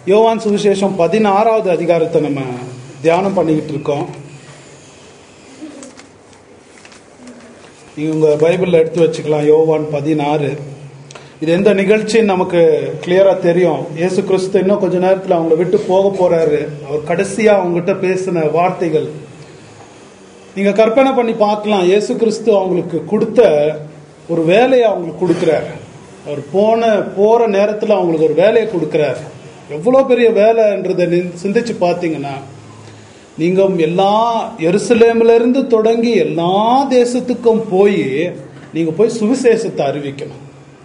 யோவான் சுவிசேஷம் 16வது அதிகாரத்தை நம்ம தியானம் பண்ணிக்கிட்டு இருக்கோம். நீங்க உங்க பைபிள்ல எடுத்து வச்சுக்கலாம். யோவான் 16. இது எந்த நிகழ்ச்சின்னு நமக்கு கிளியரா தெரியும். இயேசு கிறிஸ்து இன்னும் கொஞ்ச நேரத்தில் அவங்கள விட்டு போக போறாரு. அவர் கடைசியா அவங்ககிட்ட பேசின வார்த்தைகள் நீங்க கற்பனை பண்ணி பார்க்கலாம். இயேசு கிறிஸ்து அவங்களுக்கு கொடுத்த ஒரு வேலையை அவங்களுக்கு கொடுக்கிறார். அவர் போற நேரத்தில் அவங்களுக்கு ஒரு வேலையை கொடுக்கிறார். எவ்வளோ பெரிய வேலைன்றதை சிந்திச்சு பார்த்தீங்கன்னா, நீங்க எல்லா எருசலேம்ல இருந்து தொடங்கி எல்லா தேசத்துக்கும் நீங்க போய் சுவிசேஷத்தை அறிவிக்கணும்.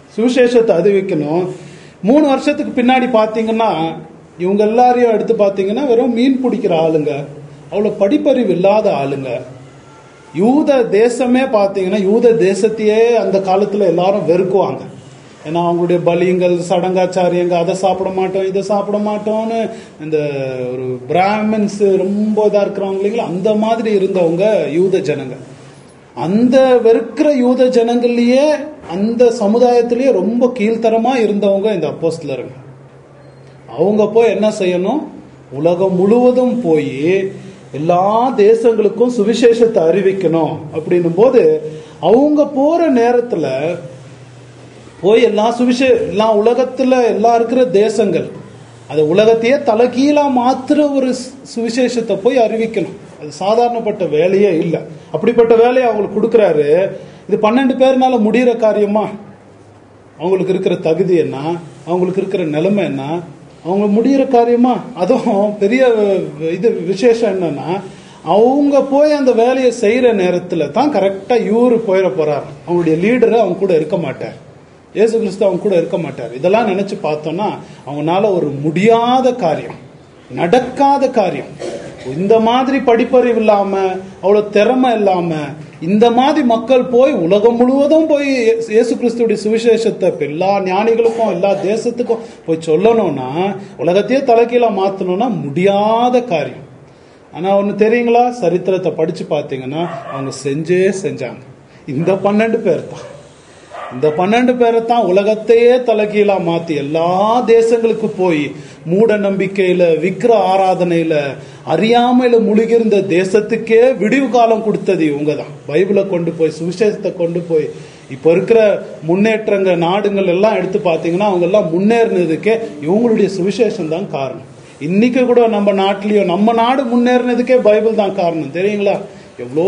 3 வருஷத்துக்கு பின்னாடி பார்த்தீங்கன்னா, இவங்க எல்லாரையும் எடுத்து பார்த்தீங்கன்னா வெறும் மீன் பிடிக்கிற ஆளுங்க, அவ்வளோ படிப்பறிவு இல்லாத ஆளுங்க. யூத தேசமே பார்த்தீங்கன்னா, யூத தேசத்தையே அந்த காலத்தில் எல்லாரும் வெறுக்குவாங்க. ஏன்னா அவங்களுடைய பலிங்கள், சடங்காச்சாரியங்க, அதை சாப்பிட மாட்டோம் இதை சாப்பிட மாட்டோம்னு இந்த ஒரு பிராமின்ஸ் ரொம்ப இதாக இருக்கிறவங்க இல்லைங்களா, அந்த மாதிரி இருந்தவங்க யூத ஜனங்க. அந்த வெறுக்கிற யூத ஜனங்கள்லயே அந்த சமுதாயத்திலேயே ரொம்ப கீழ்த்தரமா இருந்தவங்க இந்த அப்போஸ்தலருங்க. அவங்க போய் என்ன செய்யணும்? உலகம் முழுவதும் போய் எல்லா தேசங்களுக்கும் சுவிசேஷத்தை அறிவிக்கணும். அப்படின்னும் போது அவங்க போற நேரத்துல போய் எல்லாம் உலகத்துல எல்லாம் இருக்கிற தேசங்கள், அது உலகத்தையே தலைகீழா மாத்திர ஒரு சுவிசேஷத்தை போய் அறிவிக்கணும். அது சாதாரணப்பட்ட வேலையே இல்லை. அப்படிப்பட்ட வேலையை அவங்களுக்கு கொடுக்குறாரு. இது 12 பேர்னால முடிகிற காரியமா? அவங்களுக்கு இருக்கிற தகுதி என்ன, அவங்களுக்கு இருக்கிற நிலைமை என்ன, அவங்க முடிகிற காரியமா? அதுவும் பெரிய விசேஷம் என்னன்னா, அவங்க போய் அந்த வேலையை செய்யற நேரத்துல தான் கரெக்டா இவரு போயிட போறார். அவங்களுடைய லீடரை அவங்க கூட இருக்க மாட்டார். இயேசு கிறிஸ்து அவங்க கூட இருக்க மாட்டார். இதெல்லாம் நினைச்சு பார்த்தோம்னா அவங்களால ஒரு முடியாத காரியம், நடக்காத காரியம். இந்த மாதிரி படிப்பறிவு இல்லாம, அவ்வளவு திறமை இல்லாம, இந்த மாதிரி மக்கள் போய் உலகம் முழுவதும் போய் இயேசு கிறிஸ்துடைய சுவிசேஷத்தை எல்லா ஞானிகளுக்கும் எல்லா தேசத்துக்கும் போய் சொல்லணும்னா, உலகத்தையே தலைகீழா மாத்தணும்னா முடியாத காரியம். ஆனா ஒண்ணு தெரியுங்களா, சரித்திரத்தை படிச்சு பார்த்தீங்கன்னா அவங்க செஞ்சாங்க. இந்த 12 பேர் தான், இந்த 12 பேரை தான் உலகத்தையே தலைகீழா மாத்தி எல்லா தேசங்களுக்கு போய் மூட நம்பிக்கையில, விக்கிர ஆராதனையில, அறியாமையில முழுகிருந்த தேசத்துக்கே விடிவு காலம் கொடுத்தது இவங்க தான். பைபிளை கொண்டு போய், சுவிசேஷத்தை கொண்டு போய், இப்ப இருக்கிற முன்னேற்றங்க நாடுகள் எல்லாம் எடுத்து பார்த்தீங்கன்னா அவங்க எல்லாம் முன்னேறினதுக்கே இவங்களுடைய சுவிசேஷம் தான் காரணம். இன்னைக்கு கூட நம்ம நாட்டிலயும், நம்ம நாடு முன்னேறினதுக்கே பைபிள் தான் காரணம். தெரியுங்களா? எவ்வளோ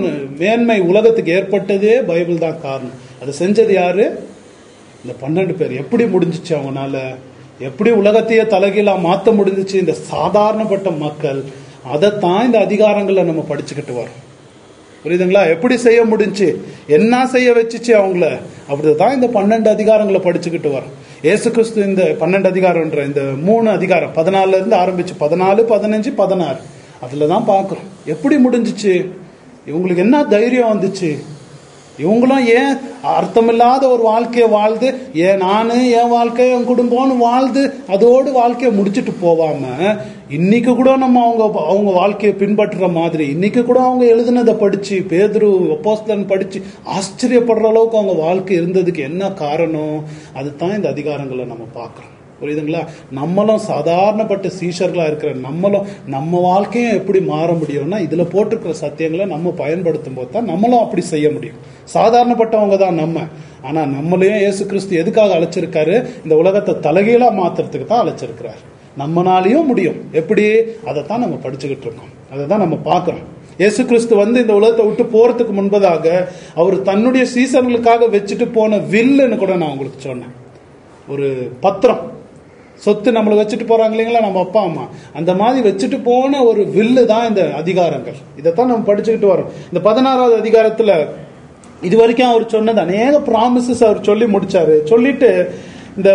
மேன்மை உலகத்துக்கு ஏற்பட்டதே பைபிள் தான் காரணம். அதை செஞ்சது யாரு? இந்த 12 பேர். எப்படி முடிஞ்சிச்சு அவங்கனால? எப்படி உலகத்தையே தலைகீழா மாற்ற முடிஞ்சிச்சு இந்த சாதாரணப்பட்ட மக்கள்? அதைத்தான் இந்த அதிகாரங்களை நம்ம படிச்சுக்கிட்டு வரோம். புரியுதுங்களா? எப்படி செய்ய முடிஞ்சு, என்ன செய்ய வச்சுச்சு அவங்கள, அப்படிதான் இந்த 12 அதிகாரங்களை படிச்சுக்கிட்டு வரோம். இயேசு கிறிஸ்து இந்த 12 அதிகாரம்ன்ற இந்த 3 அதிகாரம் 14 இருந்து ஆரம்பிச்சு 14, 15, 16 அதுலதான் பார்க்கிறோம் எப்படி முடிஞ்சிச்சு, இவங்களுக்கு என்ன தைரியம் வந்துச்சு, இவங்களும் ஏன் அர்த்தமில்லாத ஒரு வாழ்க்கையை வாழ்ந்து, நானு என் வாழ்க்கை என் குடும்பம்னு வாழ்ந்து அதோடு வாழ்க்கையை முடிச்சுட்டு போவாம, இன்னைக்கு கூட நம்ம அவங்க வாழ்க்கையை பின்பற்றுற மாதிரி, இன்னைக்கு கூட அவங்க எழுதுனதை படிச்சு, பேதுரு அப்போஸ்தலன் படிச்சு ஆச்சரியப்படுற அளவுக்கு அவங்க வாழ்க்கை இருந்ததுக்கு என்ன காரணம்? அதுதான் இந்த அதிகாரங்களை நம்ம பார்க்கிறோம். புரியுதுங்களா? நம்மளும் சாதாரணப்பட்ட சீஷர்களா இருக்கிற நம்மளும் நம்ம வாழ்க்கையும் எப்படி மாற முடியும்னா, இதுல போட்டிருக்கிற சத்தியங்களை நம்ம பயன்படுத்தும் போது தான் நம்மளும் அப்படி செய்ய முடியும். சாதாரணப்பட்டவங்க தான் நம்ம. ஆனா நம்மளையும் இயேசு கிறிஸ்து எதுக்காக அழைச்சிருக்காரு? இந்த உலகத்தை தலைகீழா மாத்துறதுக்கு தான் அழைச்சிருக்கிறார். நம்மனாலையும் முடியும். எப்படி? அதைத்தான் நம்ம படிச்சுக்கிட்டு இருக்கோம், அதை தான் நம்ம பார்க்கிறோம். இயேசு கிறிஸ்து இந்த உலகத்தை விட்டு போறதுக்கு முன்பதாக அவர் தன்னுடைய சீசர்களுக்காக வச்சுட்டு போன வில்லுன்னு கூட நான் உங்களுக்கு சொன்னேன். ஒரு பத்திரம், சொத்து நம்மளை வச்சுட்டு போறாங்க இல்லைங்களா நம்ம அப்பா அம்மா, அந்த மாதிரி வச்சுட்டு போன ஒரு வில்லு தான் இந்த அதிகாரங்கள். இதைத்தான் நம்ம படிச்சுக்கிட்டு வரோம். இந்த 16வது அதிகாரத்துல இது வரைக்கும் அவர் சொன்னது அநேக ப்ராமிசஸ் அவர் சொல்லி முடிச்சாரு. சொல்லிட்டு இந்த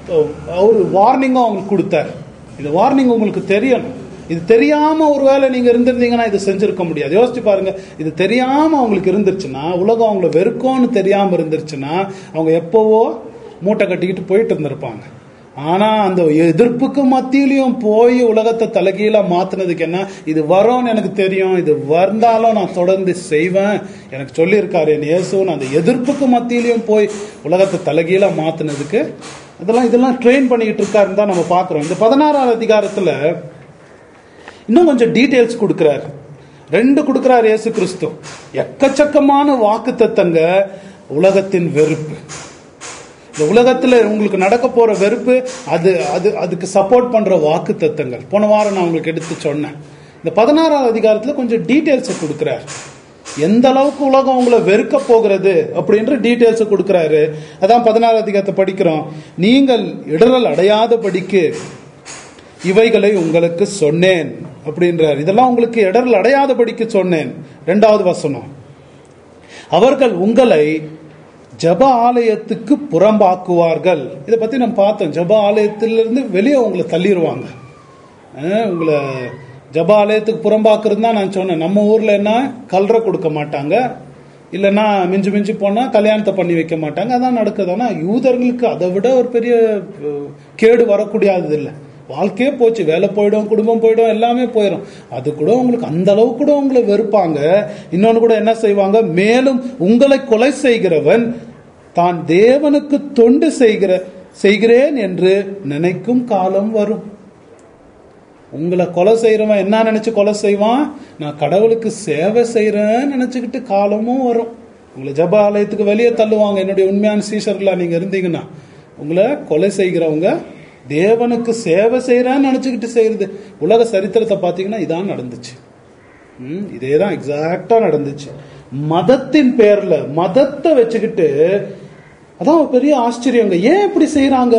ஒரு வார்னிங்கும் அவங்களுக்கு கொடுத்தாரு. இந்த வார்னிங் உங்களுக்கு தெரியணும். இது தெரியாம ஒருவேளை நீங்க இருந்திருந்தீங்கன்னா இது செஞ்சிருக்க முடியாது. யோசிச்சு பாருங்க, இது தெரியாம அவங்களுக்கு இருந்துருச்சுன்னா, உலகம் அவங்கள வெறுக்கும்னு தெரியாம இருந்துருச்சுன்னா, அவங்க எப்பவோ மூட்டை கட்டிக்கிட்டு போயிட்டு இருந்திருப்பாங்க. ஆனா அந்த எதிர்ப்புக்கு மத்தியிலையும் போய் உலகத்தை தலைகீழா மாத்தினதுக்கு என்ன, இது வரும்னு எனக்கு தெரியும், இது வந்தாலும் நான் தொடர்ந்து செய்வேன், எனக்கு சொல்லியிருக்காரு என் இயேசுன்னு, அந்த எதிர்ப்புக்கு மத்தியிலையும் போய் உலகத்தை தலைகீழா மாத்தினதுக்கு இதெல்லாம் ட்ரெயின் பண்ணிக்கிட்டு இருக்காருன்னு தான் நம்ம பார்க்குறோம். இந்த 16ஆம் அதிகாரத்தில் இன்னும் கொஞ்சம் டீட்டெயில்ஸ் கொடுக்குறாரு. 2 கொடுக்குறாரு இயேசு கிறிஸ்து. எக்கச்சக்கமான வாக்குத்தத்தங்க. உலகத்தின் வெறுப்பு, இந்த உலகத்துல உங்களுக்கு நடக்க போற வெறுப்பு, அதுக்கு சப்போர்ட் பண்ற வாக்குத்தத்தங்கள். போன வாரம் நான் உங்களுக்கு எடுத்து சொன்னேன். இந்த 16ஆம் அதிகாரத்துல கொஞ்சம் டீட்டெயில்ஸ் கொடுக்கிறார். எந்த அளவுக்கு உலகம் உங்களை வெறுக்க போகிறது அப்படின்ற டீட்டெயில்ஸ் கொடுக்கிறாரு. அதான் 16ஆம் அதிகாரத்தை படிக்கிறோம். நீங்கள் இடரல் அடையாதபடிக்கு இவைகளை உங்களுக்கு சொன்னேன் அப்படின்றார். இதெல்லாம் உங்களுக்கு இடரல் அடையாதபடிக்கு சொன்னேன். 2வது வசனம், அவர்கள் உங்களை ஜப ஆலயத்துக்கு புறம்பாக்குவார்கள். இதை பத்தி நம்ம பார்த்தோம். ஜப ஆலயத்திலிருந்து வெளியே உங்களை தள்ளிடுவாங்க. உங்களை ஜப ஆலயத்துக்கு புறம்பாக்குறது தான் நான் சொன்னேன். நம்ம ஊர்ல என்ன கல்ற கொடுக்க மாட்டாங்க, இல்லைன்னா மிஞ்சி மிஞ்சி போனா கல்யாணத்தை பண்ணி வைக்க மாட்டாங்க. அதான் நடக்குது. ஆனா யூதர்களுக்கு அதை விட ஒரு பெரிய கேடு வரக்கூடியது இல்லை. வாழ்க்கையே போச்சு, வேலை போயிடும், குடும்பம் போயிடும், எல்லாமே போயிடும். அது கூட உங்களுக்கு அந்த அளவு கூட உங்களை வெறுப்பாங்க. இன்னொன்னு கூட என்ன செய்வாங்க, மேலும் உங்களை கொலை செய்கிறவன் தான் தேவனுக்கு தொண்டு செய்கிறேன் என்று நினைக்கும் காலம் வரும். உங்களை கொலை செய்யறவன் என்ன நினைச்சு கொலை செய்வான், நான் கடவுளுக்கு சேவை செய்யறேன்னு நினைச்சுக்கிட்டு காலமும் வரும். உங்களை ஜப ஆலயத்துக்கு வெளியே தள்ளுவாங்க. என்னுடைய உண்மையான சீஷர்களா நீங்க இருந்தீங்கன்னா, உங்களை கொலை செய்கிறவங்க தேவனுக்கு சேவை செய்யறான்னு நினைச்சுக்கிட்டு செய்யறது. உலக சரித்திரத்தை பார்த்தீங்கன்னா இதான் நடந்துச்சு. இதேதான் எக்ஸாக்டா நடந்துச்சு. மதத்தின் பேர்ல மதத்தை வச்சுக்கிட்டு, அதான் ஒரு பெரிய ஆச்சரியங்க. ஏன் இப்படி செய்யறாங்க?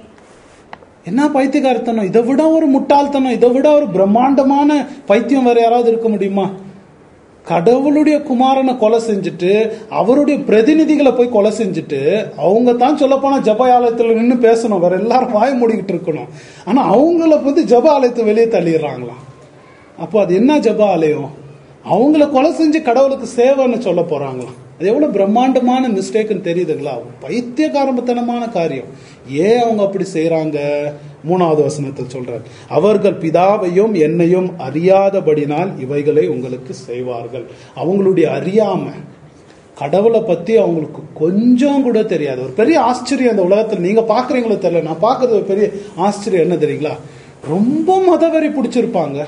என்ன பைத்தியக்காரத்தனம், இதை விட ஒரு முட்டாள்தனம், இதை விட ஒரு பிரம்மாண்டமான பைத்தியம் வேற யாராவது இருக்க முடியுமா? கடவுளுடைய குமாரனை கொலை செஞ்சுட்டு, அவருடைய பிரதிநிதிகளை போய் கொலை செஞ்சுட்டு, அவங்க தான் சொல்ல போனா ஜப ஆலயத்தில் நின்று பேசணும், வேற எல்லாரும் வாய மூடிக்கிட்டு இருக்கணும். ஆனா அவங்கள வந்து ஜப ஆலயத்தை வெளியே தள்ளிடுறாங்களாம். அப்போ அது என்ன ஜப ஆலயம்? அவங்கள கொலை செஞ்சு கடவுளுக்கு சேவைன்னு சொல்ல போறாங்களாம். அது எவ்வளவு பிரம்மாண்டமான மிஸ்டேக்னு தெரியுதுங்களா? பைத்தியகாரத்தனமான காரியம். ஏன் அவங்க அப்படி செய்யறாங்க? 3வது வசனத்தில் சொல்றார், அவர்கள் பிதாவையும் என்னையும் அறியாதபடினால் இவைகளை உங்களுக்கு செய்வார்கள். அவங்களுடைய அறியாம, கடவுளை பத்தி அவங்களுக்கு கொஞ்சம் கூட தெரியாது. ஒரு பெரிய ஆச்சரியம் அந்த உலகத்தில் நீங்க பாக்குறீங்களோ தெரியல, நான் பாக்குறது ஒரு பெரிய ஆச்சரியம் என்ன தெரியுங்களா? ரொம்ப மதவெறி பிடிச்சிருப்பாங்க.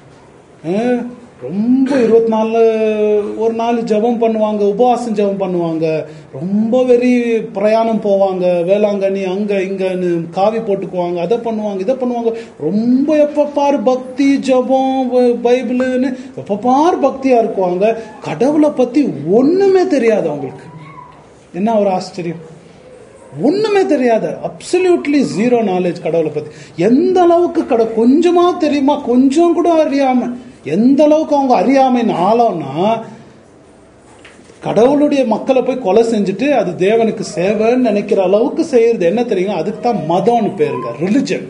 ரொம்ப 24 ஒரு நாள் ஜபம் பண்ணுவாங்க, உபவாசம் ஜபம் பண்ணுவாங்க, ரொம்ப வெறி பிரயாணம் போவாங்க, வேளாங்கண்ணி அங்க இங்கன்னு காவி போட்டுக்குவாங்க, அதை பண்ணுவாங்க இதை பண்ணுவாங்க. ரொம்ப எப்ப பாரு பக்தி, ஜபம், பைபிள்னு எப்ப பாரு பக்தியா இருக்குவாங்க. கடவுளை பத்தி ஒண்ணுமே தெரியாது அவங்களுக்கு. என்ன ஒரு ஆச்சரியம்! ஒண்ணுமே தெரியாது. அப்சல்யூட்லி ஜீரோ நாலேஜ் கடவுளை பத்தி. எந்த அளவுக்கு கொஞ்சமா தெரியுமா, கொஞ்சம் கூட அறியாம, எந்த அளவுக்கு அவங்க அறியாமைன்னு ஆளம்னா, கடவுளுடைய மக்களை போய் கொலை செஞ்சுட்டு அது தேவனுக்கு சேவைன்னு நினைக்கிற அளவுக்கு செய்யறது என்ன தெரியுங்க? அதுக்கு தான் மதம்னு பேருங்க, ரிலிஜன்.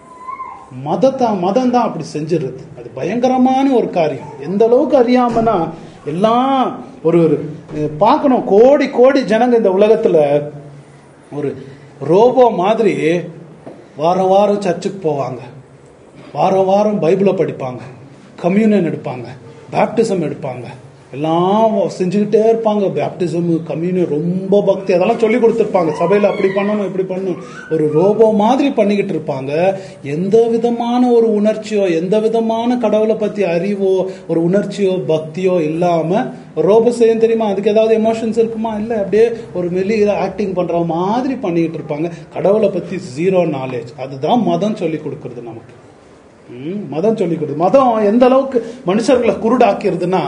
மதம் தான் அப்படி செஞ்சிருது. அது பயங்கரமான ஒரு காரியம். எந்த அளவுக்கு அறியாமனா, எல்லாம் ஒரு பார்க்கணும். கோடி கோடி ஜனங்க இந்த உலகத்துல ஒரு ரோபோ மாதிரி வாரம் வாரம் சர்ச்சுக்கு போவாங்க, வாரம் வாரம் பைபிளை படிப்பாங்க, கம்யூனியன் எடுப்பாங்க, பேப்டிசம் எடுப்பாங்க, எல்லாம் செஞ்சுக்கிட்டே இருப்பாங்க. பேப்டிசம், கம்யூனியன், ரொம்ப பக்தி, அதெல்லாம் சொல்லி கொடுத்துருப்பாங்க. சபையில் அப்படி பண்ணணும் இப்படி பண்ணணும். ஒரு ரோபோ மாதிரி பண்ணிக்கிட்டு இருப்பாங்க. எந்த விதமான ஒரு உணர்ச்சியோ, எந்த விதமான கடவுளை பத்தி அறிவோ, ஒரு உணர்ச்சியோ பக்தியோ இல்லாம ரோபோ செய்யும் தெரியுமா? அதுக்கு ஏதாவது எமோஷன்ஸ் இருக்குமா? இல்லை, அப்படியே ஒரு மெல்லி ஆக்டிங் பண்ற மாதிரி பண்ணிக்கிட்டு இருப்பாங்க. கடவுளை பத்தி ஜீரோ நாலேஜ். அதுதான் மதம் சொல்லி கொடுக்கறது நமக்கு. மதம் சொல்லி கொடுக்குது. மதம் எந்த அளவுக்கு மனுஷர்களை குருடாக்கிறதுனா,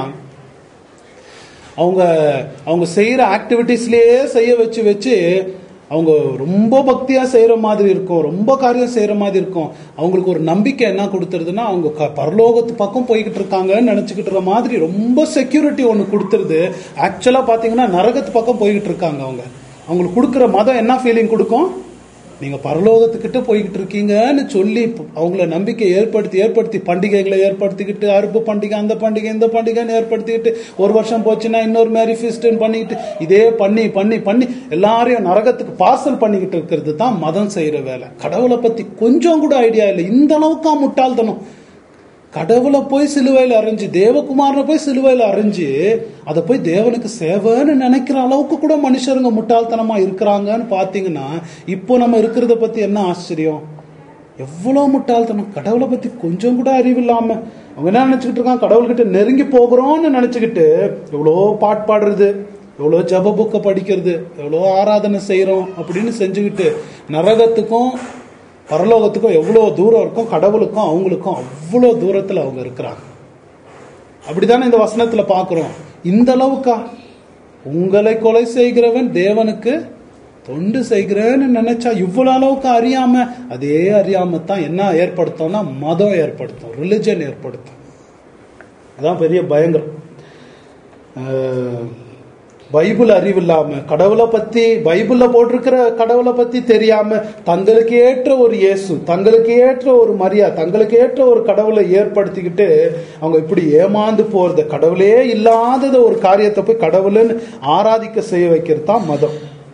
அவங்க செய்யற ஆக்டிவிட்டிஸ்லயே செய்ய வச்சு வச்சு அவங்க ரொம்ப பக்தியா செய்யற மாதிரி இருக்கும், ரொம்ப காரியம் செய்யற மாதிரி இருக்கும். அவங்களுக்கு ஒரு நம்பிக்கை என்ன கொடுத்துருதுன்னா, அவங்க பரலோகத்து பக்கம் போய்கிட்டு இருக்காங்கன்னு நினைச்சுக்கிட்டு மாதிரி ரொம்ப செக்யூரிட்டி ஒன்று கொடுத்துருது. ஆக்சுவலா பாத்தீங்கன்னா நரகத்து பக்கம் போய்கிட்டு இருக்காங்க. அவங்களுக்கு கொடுக்குற மதம் என்ன ஃபீலிங் கொடுக்கும்? நீங்க பரலோகத்துக்கிட்ட போய்கிட்டு இருக்கீங்கன்னு சொல்லி அவங்கள நம்பிக்கை ஏற்படுத்தி பண்டிகைகளை ஏற்படுத்திக்கிட்டு, அறுப்பு பண்டிகை, அந்த பண்டிகை, இந்த பண்டிகைன்னு ஏற்படுத்திக்கிட்டு, ஒரு வருஷம் போச்சுன்னா இன்னொரு மேரி ஃபீஸ்ட்னு பண்ணிக்கிட்டு, இதே பண்ணி பண்ணி பண்ணி எல்லாரையும் நரகத்துக்கு பார்சல் பண்ணிக்கிட்டு இருக்கிறது தான் மதம் செய்யற வேலை. கடவுளை பத்தி கொஞ்சம் கூட ஐடியா இல்லை. இந்த அளவுக்கு முட்டாள்தனம். கடவுளை போய் சிலுவையில் அரைஞ்சு, தேவகுமாரனை போய் சிலுவையில் அரைஞ்சு அதை போய் தேவனுக்கு சேவைன்னு நினைக்கிற அளவுக்கு கூட மனுஷருங்க முட்டாள்தனமா இருக்கிறாங்கன்னு பாத்தீங்கன்னா, இப்போ நம்ம இருக்கிறத பத்தி என்ன ஆச்சரியம்? எவ்வளவு முட்டாள்தனம்! கடவுளை பத்தி கொஞ்சம் கூட அறிவு இல்லாம அவங்க என்ன நினைச்சுக்கிட்டு இருக்காங்க, கடவுள்கிட்ட நெருங்கி போகிறோம்னு நினைச்சுக்கிட்டு எவ்வளோ பாட்டு பாடுறது, எவ்வளோ ஜப புக்க படிக்கிறது, எவ்வளோ ஆராதனை செய்யறோம் அப்படின்னு செஞ்சுக்கிட்டு நரகத்துக்கும் பரலோகத்துக்கும் எவ்வளோ தூரம் இருக்கும், கடவுளுக்கும் அவங்களுக்கும் அவ்வளோ தூரத்தில் அவங்க இருக்கிறாங்க. அப்படித்தானே இந்த வசனத்துல பாக்குறோம். இந்த அளவுக்கா? உங்களை கொலை செய்கிறவன் தேவனுக்கு தொண்டு செய்கிறேன்னு நினைச்சா இவ்வளவு அளவுக்கு அறியாம, அதே அறியாம தான் என்ன ஏற்படுத்தும்னா மதம் ஏற்படுத்தும், ரிலிஜன் ஏற்படுத்தும். அதான் பெரிய பயங்கரம். பைபிள் அறிவு இல்லாம, கடவுளை பத்தி பைபிள்ல போட்டிருக்கிற கடவுளை பத்தி தெரியாம, தங்களுக்கு ஏற்ற ஒரு இயேசு, தங்களுக்கு ஏற்ற ஒரு மரியா, தங்களுக்கு ஏற்ற ஒரு கடவுளை ஏற்படுத்திக்கிட்டு அவங்க இப்படி ஏமாந்து போறது, கடவுளே இல்லாதத ஒரு காரியத்தை போய் கடவுள்னு ஆராதிக்க செய்ய வைக்கிறது தான் மதம்.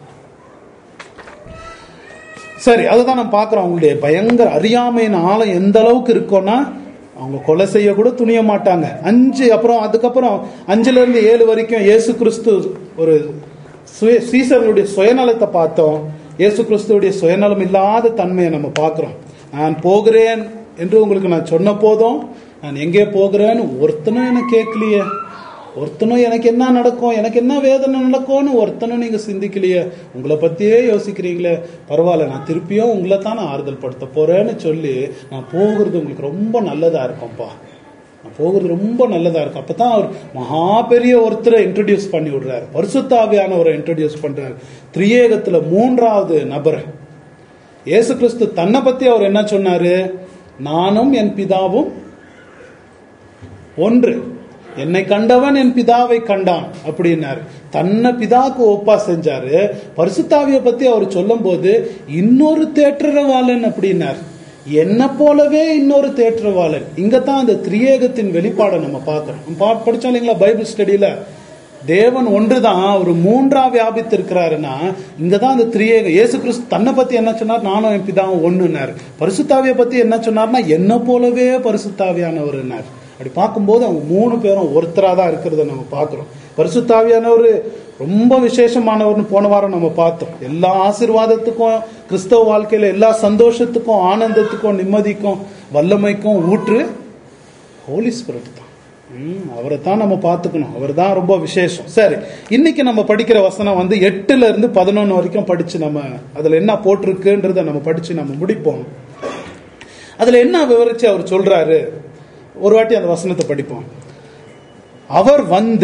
சரி, அதுதான் நம்ம பாக்குறோம். அவங்களுடைய பயங்கர அறியாமையின் ஆழம் எந்த அளவுக்கு இருக்கும்னா, அவங்க கொலை செய்ய கூட துணிய மாட்டாங்க. 5 அப்புறம் அதுக்கப்புறம் 5ல இருந்து 7 வரைக்கும் இயேசு கிறிஸ்து ஒரு சீசர்களுடைய சுயநலத்தை பார்த்தோம். இயேசு கிறிஸ்துடைய சுயநலம் இல்லாத தன்மையை நம்ம பார்க்கிறோம். நான் போகிறேன் என்று உங்களுக்கு நான் சொன்ன போதும், நான் எங்கே போகிறேன்னு ஒருத்தனும் எனக்கு கேட்கலையே, ஒருத்தனும் எனக்கு என்ன நடக்கும், எனக்கு என்ன வேதனை நடக்கும்னு ஒருத்தனும் நீங்க சிந்திக்கலையே, உங்களை பத்தியே யோசிக்கிறீங்களே, பரவாயில்ல, நான் திருப்பியும் உங்களை தான் நான் ஆறுதல் படுத்த போறேன்னு சொல்லி நான் போகிறது உங்களுக்கு ரொம்ப நல்லதா இருக்கும்ப்பா, நான் போகிறது ரொம்ப நல்லதா இருக்கும். அப்பதான் அவர் மகா பெரிய ஒருத்தரை இன்ட்ரோடியூஸ் பண்ணி விடுறாரு, பரிசுத்த ஆவியானவரை இன்ட்ரோடியூஸ் பண்றாரு, திரியேகத்துல 3வது நபர் இயேசு கிறிஸ்து. தன்னை பத்தி அவர் என்ன சொன்னாரு? நானும் என் பிதாவும் ஒன்று, என்னை கண்டவன் என் பிதாவை கண்டான் அப்படின்னாரு. தன்னை பிதாவுக்கு ஒப்பா செஞ்சாரு. பரிசுத்தாவியை பத்தி அவர் சொல்லும் போது இன்னொரு தேற்றரவாளன் அப்படின்னார், என்ன போலவே இன்னொரு தேற்றரவாளன். இங்கதான் அந்த திரியேகத்தின் வெளிப்பாடை நம்ம பார்க்கிறோம். படிச்சோம் இல்லைங்களா பைபிள் ஸ்டடியில? தேவன் ஒன்றுதான், ஒரு 3ஆ வியாபித்து இருக்கிறாருன்னா இங்கதான் அந்த திரியேக. இயேசு கிறிஸ்து தன்னை பத்தி என்ன சொன்னார்? நானும் என் பிதாவும் ஒண்ணுன்னாரு. பரிசுத்தாவியை பத்தி என்ன சொன்னார்னா, என்ன போலவே பரிசுத்தாவியானவர். அப்படி பார்க்கும்போது அவங்க 3 பேரும் ஒருத்தரா தான் இருக்கிறத நம்ம பார்க்கிறோம். பரிசுத்தாவியானவர் ரொம்ப விசேஷமானவர்னு போன வாரம் நம்ம பார்த்தோம். எல்லா ஆசீர்வாதத்துக்கும், கிறிஸ்தவ வாழ்க்கையில எல்லா சந்தோஷத்துக்கும், ஆனந்தத்துக்கும், நிம்மதிக்கும், வல்லமைக்கும் ஊற்று ஹோலி ஸ்பிரிட் தான். அவரை தான் நம்ம பார்த்துக்கணும். அவர் தான் ரொம்ப விசேஷம். சரி, இன்னைக்கு நம்ம படிக்கிற வசனம் 8ல இருந்து 11 வரைக்கும் படிச்சு நம்ம அதுல என்ன போட்டிருக்குன்றத நம்ம படிச்சு நம்ம முடிப்போம். அதுல என்ன விவரிச்சு அவர் சொல்றாரு, ஒரு வாட்டி அந்த வசனத்தை படிப்போம். அவர்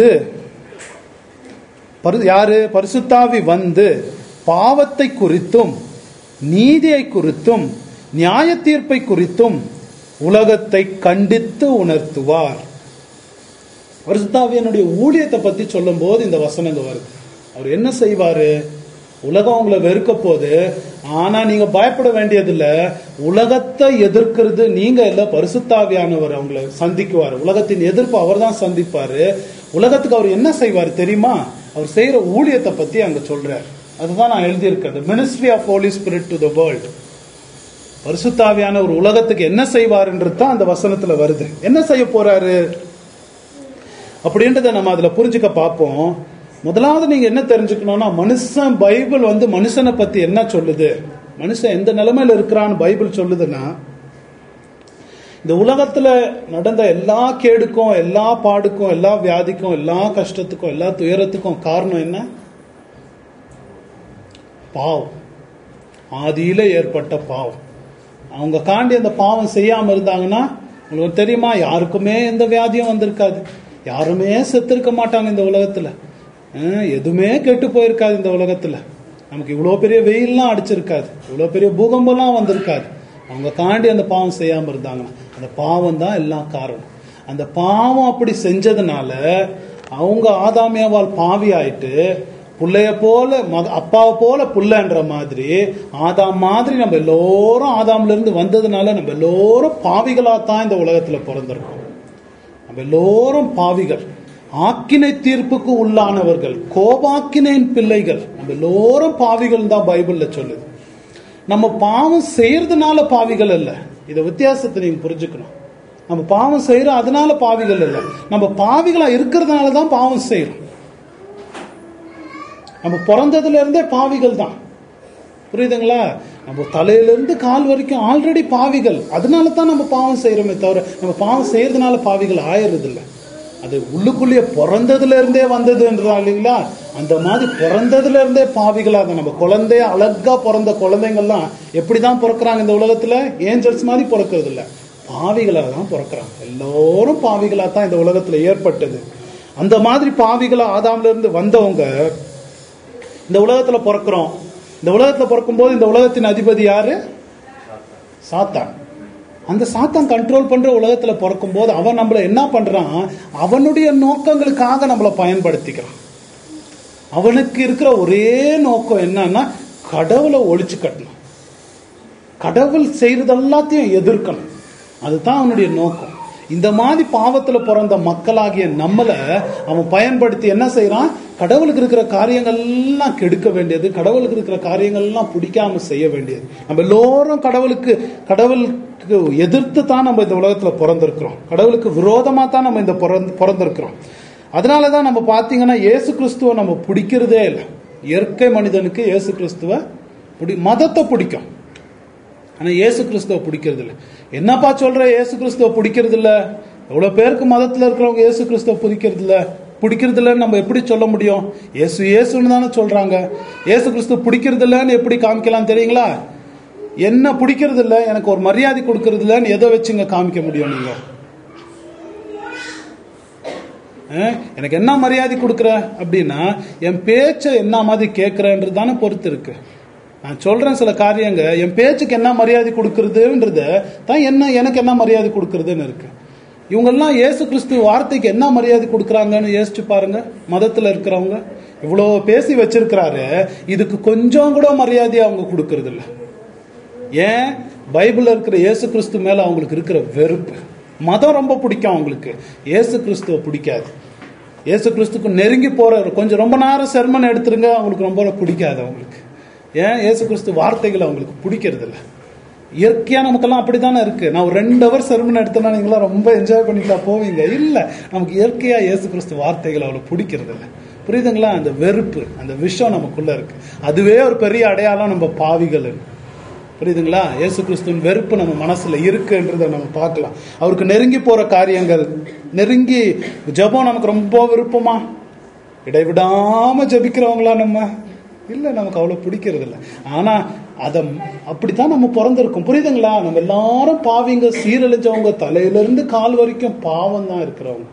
யாரு? பரிசுத்தாவி பாவத்தை குறித்தும் நீதியை குறித்தும் நியாய தீர்ப்பை குறித்தும் உலகத்தை கண்டித்து உணர்த்துவார். பரிசுத்தாவியனுடைய ஊழியத்தை பத்தி சொல்லும் போது இந்த வசனங்க வருது. அவர் என்ன செய்வாரு? உலகம் உங்களை வெறுக்க போது, ஆனா நீங்க பயப்பட வேண்டியதில்ல, உலகத்தை எதிர்க்கிறது நீங்க இல்ல, பரிசுத்தாவியானவர் அவங்களை சந்திக்குவார். உலகத்தின் எதிர்ப்பு அவர் தான் சந்திப்பாரு. உலகத்துக்கு அவர் என்ன செய்வார் தெரியுமா? அவர் செய்யற ஊழியத்தை பத்தி அங்க சொல்றார். அதுதான் நான் எழுதியிருக்கேன், ministry of holy spirit to the world. பரிசுத்தாவியான ஒரு உலகத்துக்கு என்ன செய்வாருன்றது தான் அந்த வசனத்துல வருது. என்ன செய்ய போறாரு அப்படின்றத நம்ம அதுல புரிஞ்சுக்க பார்ப்போம். முதலாவது நீங்க என்ன தெரிஞ்சுக்கணும்னா, மனுஷன் பைபிள் மனுஷனை பத்தி என்ன சொல்லுது, மனுஷன் எந்த நிலைமையில இருக்கிறான்னு பைபிள் சொல்லுதுன்னா, இந்த உலகத்துல நடந்த எல்லா கேடுக்கும், எல்லா பாடுக்கும், எல்லா வியாதிக்கும், எல்லா கஷ்டத்துக்கும், எல்லா துயரத்துக்கும் காரணம் என்ன? பாவம். ஆதியில ஏற்பட்ட பாவம். அவங்க காண்டி அந்த பாவம் செய்யாம இருந்தாங்கன்னா, உங்களுக்கு தெரியுமா, யாருக்குமே எந்த வியாதியும் வந்திருக்காது, யாருமே செத்து இருக்க மாட்டாங்க இந்த உலகத்துல, எதுவுமே கெட்டு போயிருக்காது இந்த உலகத்துல, நமக்கு இவ்வளவு பெரிய வெயில்லாம் அடிச்சிருக்காது, இவ்வளவு பெரிய பூகம்பம்லாம் வந்திருக்காது. அவங்க காண்டி அந்த பாவம் செய்யாம இருந்தாங்கன்னா, அந்த பாவம் தான் எல்லாம் காரணம். அந்த பாவம் அப்படி செஞ்சதுனால அவங்க ஆதாமியாவால் பாவி ஆயிட்டு, புள்ளைய போல அப்பாவை போல புள்ளன்ற மாதிரி, ஆதாம் மாதிரி நம்ம எல்லோரும் ஆதாம்ல இருந்து வந்ததுனால நம்ம எல்லோரும் பாவிகளா தான் இந்த உலகத்துல பிறந்திருக்கோம். நம்ம எல்லோரும் பாவிகள், ஆக்கினை தீர்ப்புக்கு உள்ளானவர்கள், கோபாக்கினையின் பிள்ளைகள், நம்ம எல்லோரும் பாவிகள் தான் பைபிள்ல சொல்லுது. நம்ம பாவம் செய்யறதுனால பாவிகள் அல்ல. இத வித்தியாசத்தை நீங்க புரிஞ்சுக்கணும். நம்ம பாவம் செய்யறோம் அதனால பாவிகள் இல்லை, நம்ம பாவிகளா இருக்கிறதுனால தான் பாவம் செய்யறோம். நம்ம பிறந்ததுல இருந்தே பாவிகள் தான், புரியுதுங்களா? நம்ம தலையிலிருந்து கால் வரைக்கும் ஆல்ரெடி பாவிகள், அதனால தான் நம்ம பாவம் செய்யறோமே தவிர நம்ம பாவம் செய்யறதுனால பாவிகள் ஆயிடுறது இல்லை. அது உள்ளுக்குள்ளேயே பிறந்ததுல இருந்தே வந்ததுன்றா இல்லைங்களா? அந்த மாதிரி பிறந்ததுல இருந்தே பாவிகளாக நம்ம குழந்தைய அழகா பிறந்த குழந்தைங்கள்லாம் எப்படிதான் பிறக்கிறாங்க இந்த உலகத்துல? ஏஞ்சல்ஸ் மாதிரி பிறக்கிறது இல்லை, பாவிகளாக தான் பிறக்கிறாங்க. எல்லோரும் பாவிகளா தான் இந்த உலகத்துல ஏற்பட்டது. அந்த மாதிரி பாவிகளா ஆதாம்ல இருந்து வந்தவங்க இந்த உலகத்துல பிறக்கிறோம். இந்த உலகத்துல பிறக்கும் போது இந்த உலகத்தின் அதிபதி யாரு? சாத்தான். அந்த சாத்தான் கண்ட்ரோல் பண்ற உலகத்துல பிறக்கும் போது அவன் நம்மள என்ன பண்றான்? அவனுடைய நோக்கங்களுக்காக நம்மளை பயன்படுத்திக்கிறான். அவனுக்கு இருக்கிற ஒரே நோக்கம் என்னன்னா கடவுளை ஒழிச்சு கட்டணும், கடவுள் செய்யறது எல்லாத்தையும் எதிர்க்கணும். அதுதான் அவனுடைய நோக்கம். இந்த மாதிரி பாவத்துல பிறந்த மக்களாகிய நம்மளை அவன் பயன்படுத்தி என்ன செய்யறான்? கடவுளுக்கு இருக்கிற காரியங்கள்லாம் கெடுக்க வேண்டியது, கடவுளுக்கு இருக்கிற காரியங்கள்லாம் பிடிக்காம செய்ய வேண்டியது. நம்ம எல்லோரும் கடவுளுக்கு எதிர்த்து தான் நம்ம இந்த உலகத்துல பிறந்திருக்கிறோம், கடவுளுக்கு விரோதமா தான் நம்ம இந்த பிறந்திருக்கிறோம். அதனாலதான் நம்ம பாத்தீங்கன்னா இயேசு கிறிஸ்துவ நம்ம பிடிக்கிறதே இல்லை. இயற்கை மனிதனுக்கு இயேசு கிறிஸ்துவ மதத்தை பிடிக்கும், ஆனா இயேசு கிறிஸ்துவ பிடிக்கிறது இல்லை. என்னப்பா சொல்ற இயேசு கிறிஸ்துவ பிடிக்கிறது இல்ல? எவ்வளவு பேருக்கு மதத்துல இருக்கிறவங்க இயேசு கிறிஸ்துவ பிடிக்கிறது இல்லன்னு நம்ம எப்படி சொல்ல முடியும்? இயேசுன்னு தானே சொல்றாங்க. இயேசு கிறிஸ்துவ பிடிக்கிறது இல்லன்னு எப்படி காமிக்கலாம் தெரியுங்களா? என்ன பிடிக்கிறது இல்ல, எனக்கு ஒரு மரியாதை கொடுக்கறது இல்லன்னு எதை வச்சுங்க காமிக்க முடியும்? நீங்க எனக்கு என்ன மரியாதை கொடுக்குற அப்படின்னா என் பேச்சை என்ன மாதிரி கேட்கிறன்றது தானே பொறுத்து இருக்கு. நான் சொல்றேன் சில காரியங்க, என் பேச்சுக்கு என்ன மரியாதை கொடுக்கறதுன்றது தான் எனக்கு என்ன மரியாதை கொடுக்கறதுன்னு இருக்கு. இவங்கெல்லாம் இயேசு கிறிஸ்து வார்த்தைக்கு என்ன மரியாதை கொடுக்குறாங்கன்னு யோசிச்சு பாருங்க. மதத்துல இருக்கிறவங்க இவ்வளோ பேசி வச்சிருக்கிறாரு, இதுக்கு கொஞ்சம் கூட மரியாதையை அவங்க கொடுக்கறது இல்லை. ஏன்? பைபிள்ல இருக்கிற இயேசு கிறிஸ்து மேல அவங்களுக்கு இருக்கிற வெறுப்பு. மதம் ரொம்ப பிடிக்கும் அவங்களுக்கு, இயேசு கிறிஸ்துவ பிடிக்காது. இயேசு கிறிஸ்துக்கு நெருங்கி போற கொஞ்சம் ரொம்ப நேரம் செர்மன் எடுத்துருங்க, அவங்களுக்கு ரொம்ப பிடிக்காது அவங்களுக்கு. ஏன்? இயேசு கிறிஸ்து வார்த்தைகளை அவங்களுக்கு பிடிக்கிறது இல்லை. இயற்கையா நமக்கெல்லாம் அப்படித்தானே இருக்கு. நான் ஒரு 2 hours செர்மன் எடுத்தேன்னா நீங்களா ரொம்ப என்ஜாய் பண்ணிட்டா போவீங்க. இல்ல, நமக்கு இயற்கையா இயேசு கிறிஸ்து வார்த்தைகளை அவளை பிடிக்கிறது இல்லை. புரியுதுங்களா? அந்த வெறுப்பு, அந்த விஷம் நமக்குள்ள இருக்கு. அதுவே ஒரு பெரிய அடையாளம் நம்ம பாவிகள். புரியுதுங்களா? இயேசு கிறிஸ்துவின் வெறுப்பு நம்ம மனசுல இருக்குன்றத நம்ம பார்க்கலாம். அவருக்கு நெருங்கி போற காரியங்கள், நெருங்கி ஜெபம் நமக்கு ரொம்ப விருப்பமா, இடைவிடாம ஜெபிக்கிறவங்களா நம்ம இல்ல, நமக்கு அவ்வளவு பிடிக்கிறது இல்லை. ஆனா அப்படித்தான் நம்ம பிறந்திருக்கோம். புரியுதுங்களா? நம்ம எல்லாரும் பாவிங்க, சீரழிஞ்சவங்க, தலையிலிருந்து கால் வரைக்கும் பாவம் தான் இருக்கிறவங்க.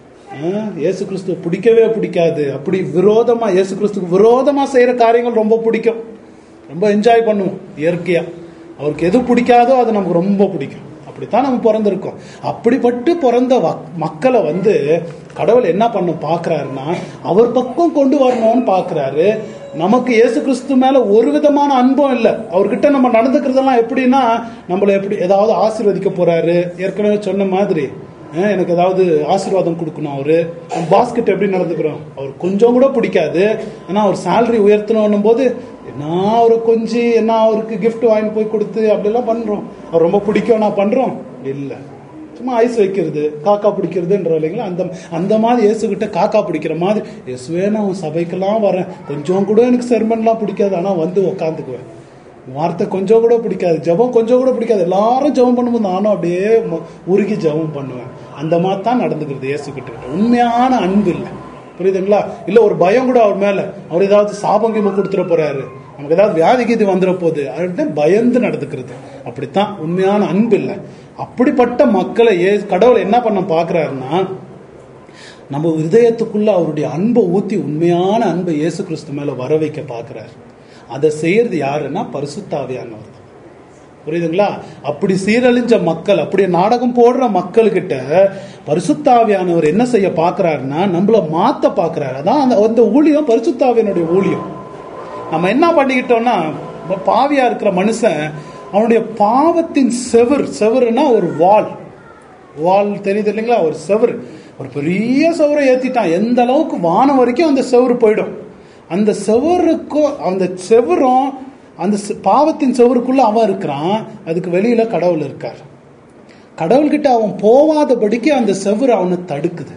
இயேசு கிறிஸ்துவ பிடிக்கவே பிடிக்காது. அப்படி விரோதமா, இயேசு கிறிஸ்துக்கு விரோதமா செய்யற காரியங்கள் ரொம்ப பிடிக்கும், ரொம்ப என்ஜாய் பண்ணுவோம். இயற்கையா அவருக்கு எது பிடிக்காதோ அது நமக்கு ரொம்ப பிடிக்கும். அப்படித்தான் நம்ம பிறந்திருக்கோம். அப்படிப்பட்டு பிறந்த மக்களை கடவுள் என்ன பண்ண பாக்குறாருன்னா அவர் பக்கம் கொண்டு வரணும்னு பாக்குறாரு. நமக்கு இயேசு கிறிஸ்து மேல ஒரு விதமான அன்பும் இல்லை. அவர்கிட்ட நம்ம நடந்துக்கிறதெல்லாம் எப்படின்னா, நம்மள எப்படி ஏதாவது ஆசீர்வதிக்க போறாரு. ஏற்கனவே சொன்ன மாதிரி எனக்கு ஏதாவது ஆசீர்வாதம் கொடுக்கணும். அவரு பாஸ்கெட் எப்படி நடந்துக்கிறோம், அவர் கொஞ்சம் கூட பிடிக்காது. ஆனா அவர் சேலரி உயர்த்தணும் போது என்ன அவரை கொஞ்சம் என்ன அவருக்கு கிஃப்ட் வாங்கி போய் கொடுத்து அப்படிலாம் பண்றோம். அவர் ரொம்ப பிடிக்கும் நான் பண்றோம் இல்லை, சும்மா ஐஸ் வைக்கிறது, காக்கா பிடிக்கிறதுன்ற இல்லைங்களா? அந்த மாதிரி இயேசுகிட்ட காக்கா பிடிக்கிற மாதிரி, இயேசுவே நான் சபைக்கெல்லாம் வரேன், கொஞ்சம் கூட எனக்கு செர்மன்லாம் பிடிக்காது, ஆனா உக்காந்துக்குவேன், வார்த்தை கொஞ்சம் கூட பிடிக்காது, ஜெபம் கொஞ்சம் கூட பிடிக்காது, எல்லாரும் ஜெபம் பண்ணும்போது நானும் அப்படியே உருகி ஜெபம் பண்ணுவேன். அந்த மாதிரி தான் நடந்துக்கிறது இயேசு கிட்ட. உண்மையான அன்பு இல்லை. புரியுதுங்களா? இல்ல ஒரு பயம் கூட அவர் மேல, அவர் ஏதாவது சாபங்கியமா கொடுத்துட போறாரு, நமக்கு ஏதாவது வியாதி கீதி வந்துட போகுது அப்படின்ட்டு பயந்து நடந்துக்கிறது. அப்படித்தான் உண்மையான அன்பு இல்லை. அப்படிப்பட்ட மக்களை கடவுள் என்ன பண்ண பாக்குறாருன்னா, நம்ம இதயத்துக்குள்ள அவருடைய அன்பை ஊத்தி உண்மையான அன்பை இயேசு கிறிஸ்து மேல வர வைக்க பாக்குறாரு. அதை செய்யறது யாருன்னா பரிசுத்தாவியானவர். புரியுதுங்களா? அப்படி சீரழிஞ்ச மக்கள், அப்படியே நாடகம் போடுற மக்கள்கிட்ட பரிசுத்தாவியானவர் என்ன செய்ய பாக்குறாருன்னா நம்மள மாத்த பாக்குறாரு. அதான் அந்த ஊழியம் பரிசுத்தாவியனுடைய ஊழியம். நம்ம என்ன பண்ணிக்கிட்டோம்னா, பாவியா இருக்கிற மனுஷன் அவனுடைய பாவத்தின் செவருன்னா ஒரு வால் தெரியுது இல்லைங்களா? ஒரு செவரு, ஒரு பெரிய செவரை ஏத்திட்டான். எந்த அளவுக்கு வானம் வரைக்கும் அந்த செவரு போயிடும். அந்த செவருக்கும் அந்த செவரும் அந்த பாவத்தின் செவருக்குள்ள அவன் இருக்கிறான், அதுக்கு வெளியில கடவுள் இருக்கார். கடவுள்கிட்ட அவன் போவாதபடிக்கு அந்த செவுரு அவனை தடுக்குது.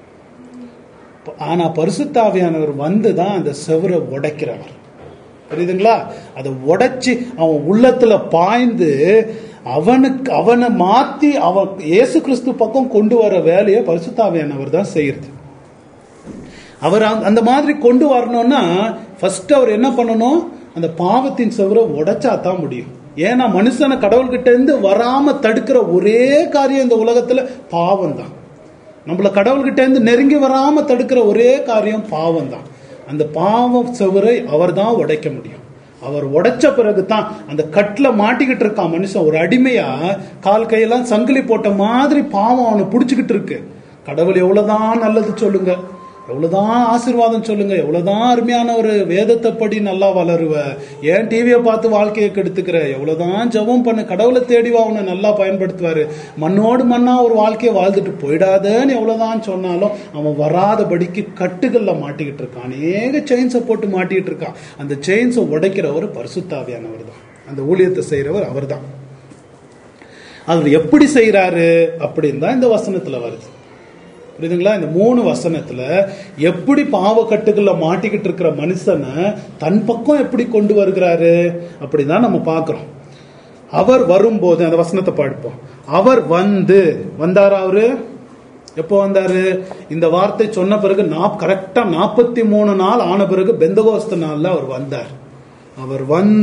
ஆனா பரிசுத்தாவியானவர் வந்துதான் அந்த செவுரை உடைக்கிறவர். புரியுதுங்களா? அதை உடைச்சு அவன் உள்ளத்துல பாய்ந்து அவனை மாத்தி அவன் இயேசு கிறிஸ்து பக்கம் கொண்டு வர வேலையை பரிசுத்தாவியானவர் தான் செய்யறது. அவர் அந்த மாதிரி கொண்டு வரணும்னா ஃபர்ஸ்ட் அவர் என்ன பண்ணணும்? அந்த பாவத்தின் செவரை உடைச்சா தான் முடியும். ஏன்னா மனுஷனை கடவுள்கிட்ட இருந்து வராம தடுக்கிற ஒரே காரியம் இந்த உலகத்துல பாவம் தான். நம்மள கடவுள்கிட்ட இருந்து நெருங்கி வராம தடுக்கிற ஒரே காரியம் பாவம் தான். அந்த பாவ செவரை அவர் தான் உடைக்க முடியும். அவர் உடைச்ச பிறகுதான் அந்த கட்டுல மாட்டிக்கிட்டு இருக்கான் மனுஷன். ஒரு அடிமையா கால் கையெல்லாம் சங்கிலி போட்ட மாதிரி பாவம் அவனை புடிச்சுக்கிட்டு இருக்கு. கடவுள் எவ்வளவுதான் நல்லது சொல்லுங்க, எவ்வளவுதான் ஆசீர்வாதம் சொல்லுங்க, எவ்வளவுதான் அருமையான ஒரு வேதத்தை படி நல்லா வளருவ, ஏன் டிவியை பார்த்து வாழ்க்கையை கெடுத்துக்கிற, எவ்வளவுதான் ஜெபம் பண்ணு, கடவுளை தேடிவா அவனை நல்லா பயன்படுத்துவாரு, மண்ணோடு மண்ணா ஒரு வாழ்க்கையை வாழ்ந்துட்டு போயிடாதன்னு எவ்வளவுதான் சொன்னாலும் அவன் வராதபடிக்கு கட்டுகள்ல மாட்டிக்கிட்டு இருக்கான். அநேக செயின்ஸை போட்டு மாட்டிக்கிட்டு இருக்கான். அந்த செயின்ஸை உடைக்கிறவர் பரிசுத்தாவியானவர் தான். அந்த ஊழியத்தை செய்யறவர் அவர் தான். அவர் எப்படி செய்யறாரு அப்படின்னு தான் இந்த வசனத்துல வருது. புரியுதுங்களா? இந்த 3 வசனத்துல எப்படி பாவக்கட்டுகள்ல மாட்டிக்கிட்டு இருக்கிற மனுஷனை தன் பக்கம் எப்படி கொண்டு வருகிறாரு அப்படிதான் நம்ம பார்க்கிறோம். அவர் வரும்போது அந்த வசனத்தை படிப்போம். அவர் வந்தாரா? அவரு எப்போ வந்தாரு? இந்த வார்த்தை சொன்ன பிறகு கரெக்டா 43 நாள் ஆன பிறகு பெந்தகோஸ்து நாள்ல அவர் வந்தார். அவர்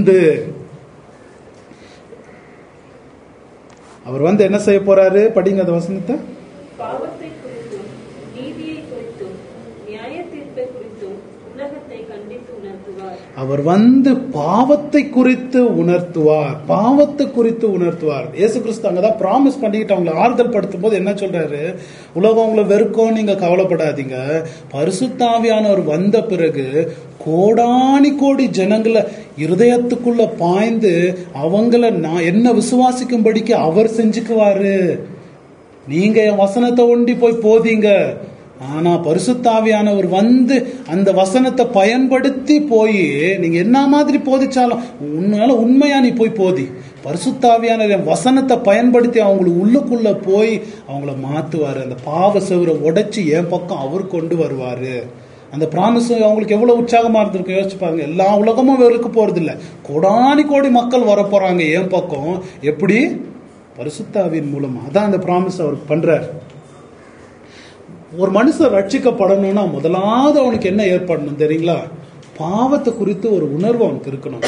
வந்து என்ன செய்ய போறாரு? படிங்க அந்த வசனத்தை. பாவத்தை குறித்தும் நீதியை குறித்தும் நியாய தீர்ப்பை குறித்தும் உலகத்தை கண்டித்து உணர்த்துவார். அவர் வந்து பாவத்தை குறித்து உணர்த்துவார். பாவத்தை குறித்து உணர்த்துவார். இயேசு கிறிஸ்து அங்கதான் ப்ராமிஸ் பண்ணிக்கிட்டு அவங்களை ஆறுதல் படுத்தும் போது என்ன சொல்றாரு? உலகம் உங்களை வெறுக்கும், நீங்க கவலைப்படாதீங்க. பரிசுத்தாவியானவர் வந்த பிறகு கோடானி கோடி ஜனங்களை இருதயத்துக்குள்ள பாய்ந்து அவங்கள நான் என்ன விசுவாசிக்கும்படிக்கு அவர் செஞ்சுக்குவாரு. நீங்க என் வசனத்தை ஒண்டி போய் போதீங்க. ஆனா பரிசுத்தாவியானவர் வந்து அந்த வசனத்தை பயன்படுத்தி போய் நீங்க என்ன மாதிரி போதிச்சாலும் உண்மையா நீ போய் போதி. பரிசுத்தாவியானவர் வசனத்தை பயன்படுத்தி அவங்களுக்கு உள்ளுக்குள்ள போய் அவங்கள மாத்துவாரு. அந்த பாவ செவரை உடைச்சு என் பக்கம் அவர் கொண்டு வருவாரு. அந்த பிராமிஸ் அவங்களுக்கு எவ்வளவு உற்சாகமா இருந்திருக்கு யோசிச்சு பாருங்க. எல்லா உலகமும் வெறுக்க போறது இல்ல, கோடானி கோடி மக்கள் வர போறாங்க என் பக்கம். எப்படி? பரிசுத்தாவின் மூலமா. அதான் அந்த பிராமிஸ் அவர் பண்றார். ஒரு மனுஷன் ரட்சிக்கப்படணும்னா முதலாவது அவனுக்கு என்ன ஏற்படணும் தெரியுங்களா? பாவத்தை குறித்து ஒரு உணர்வு அவனுக்கு இருக்கணும்.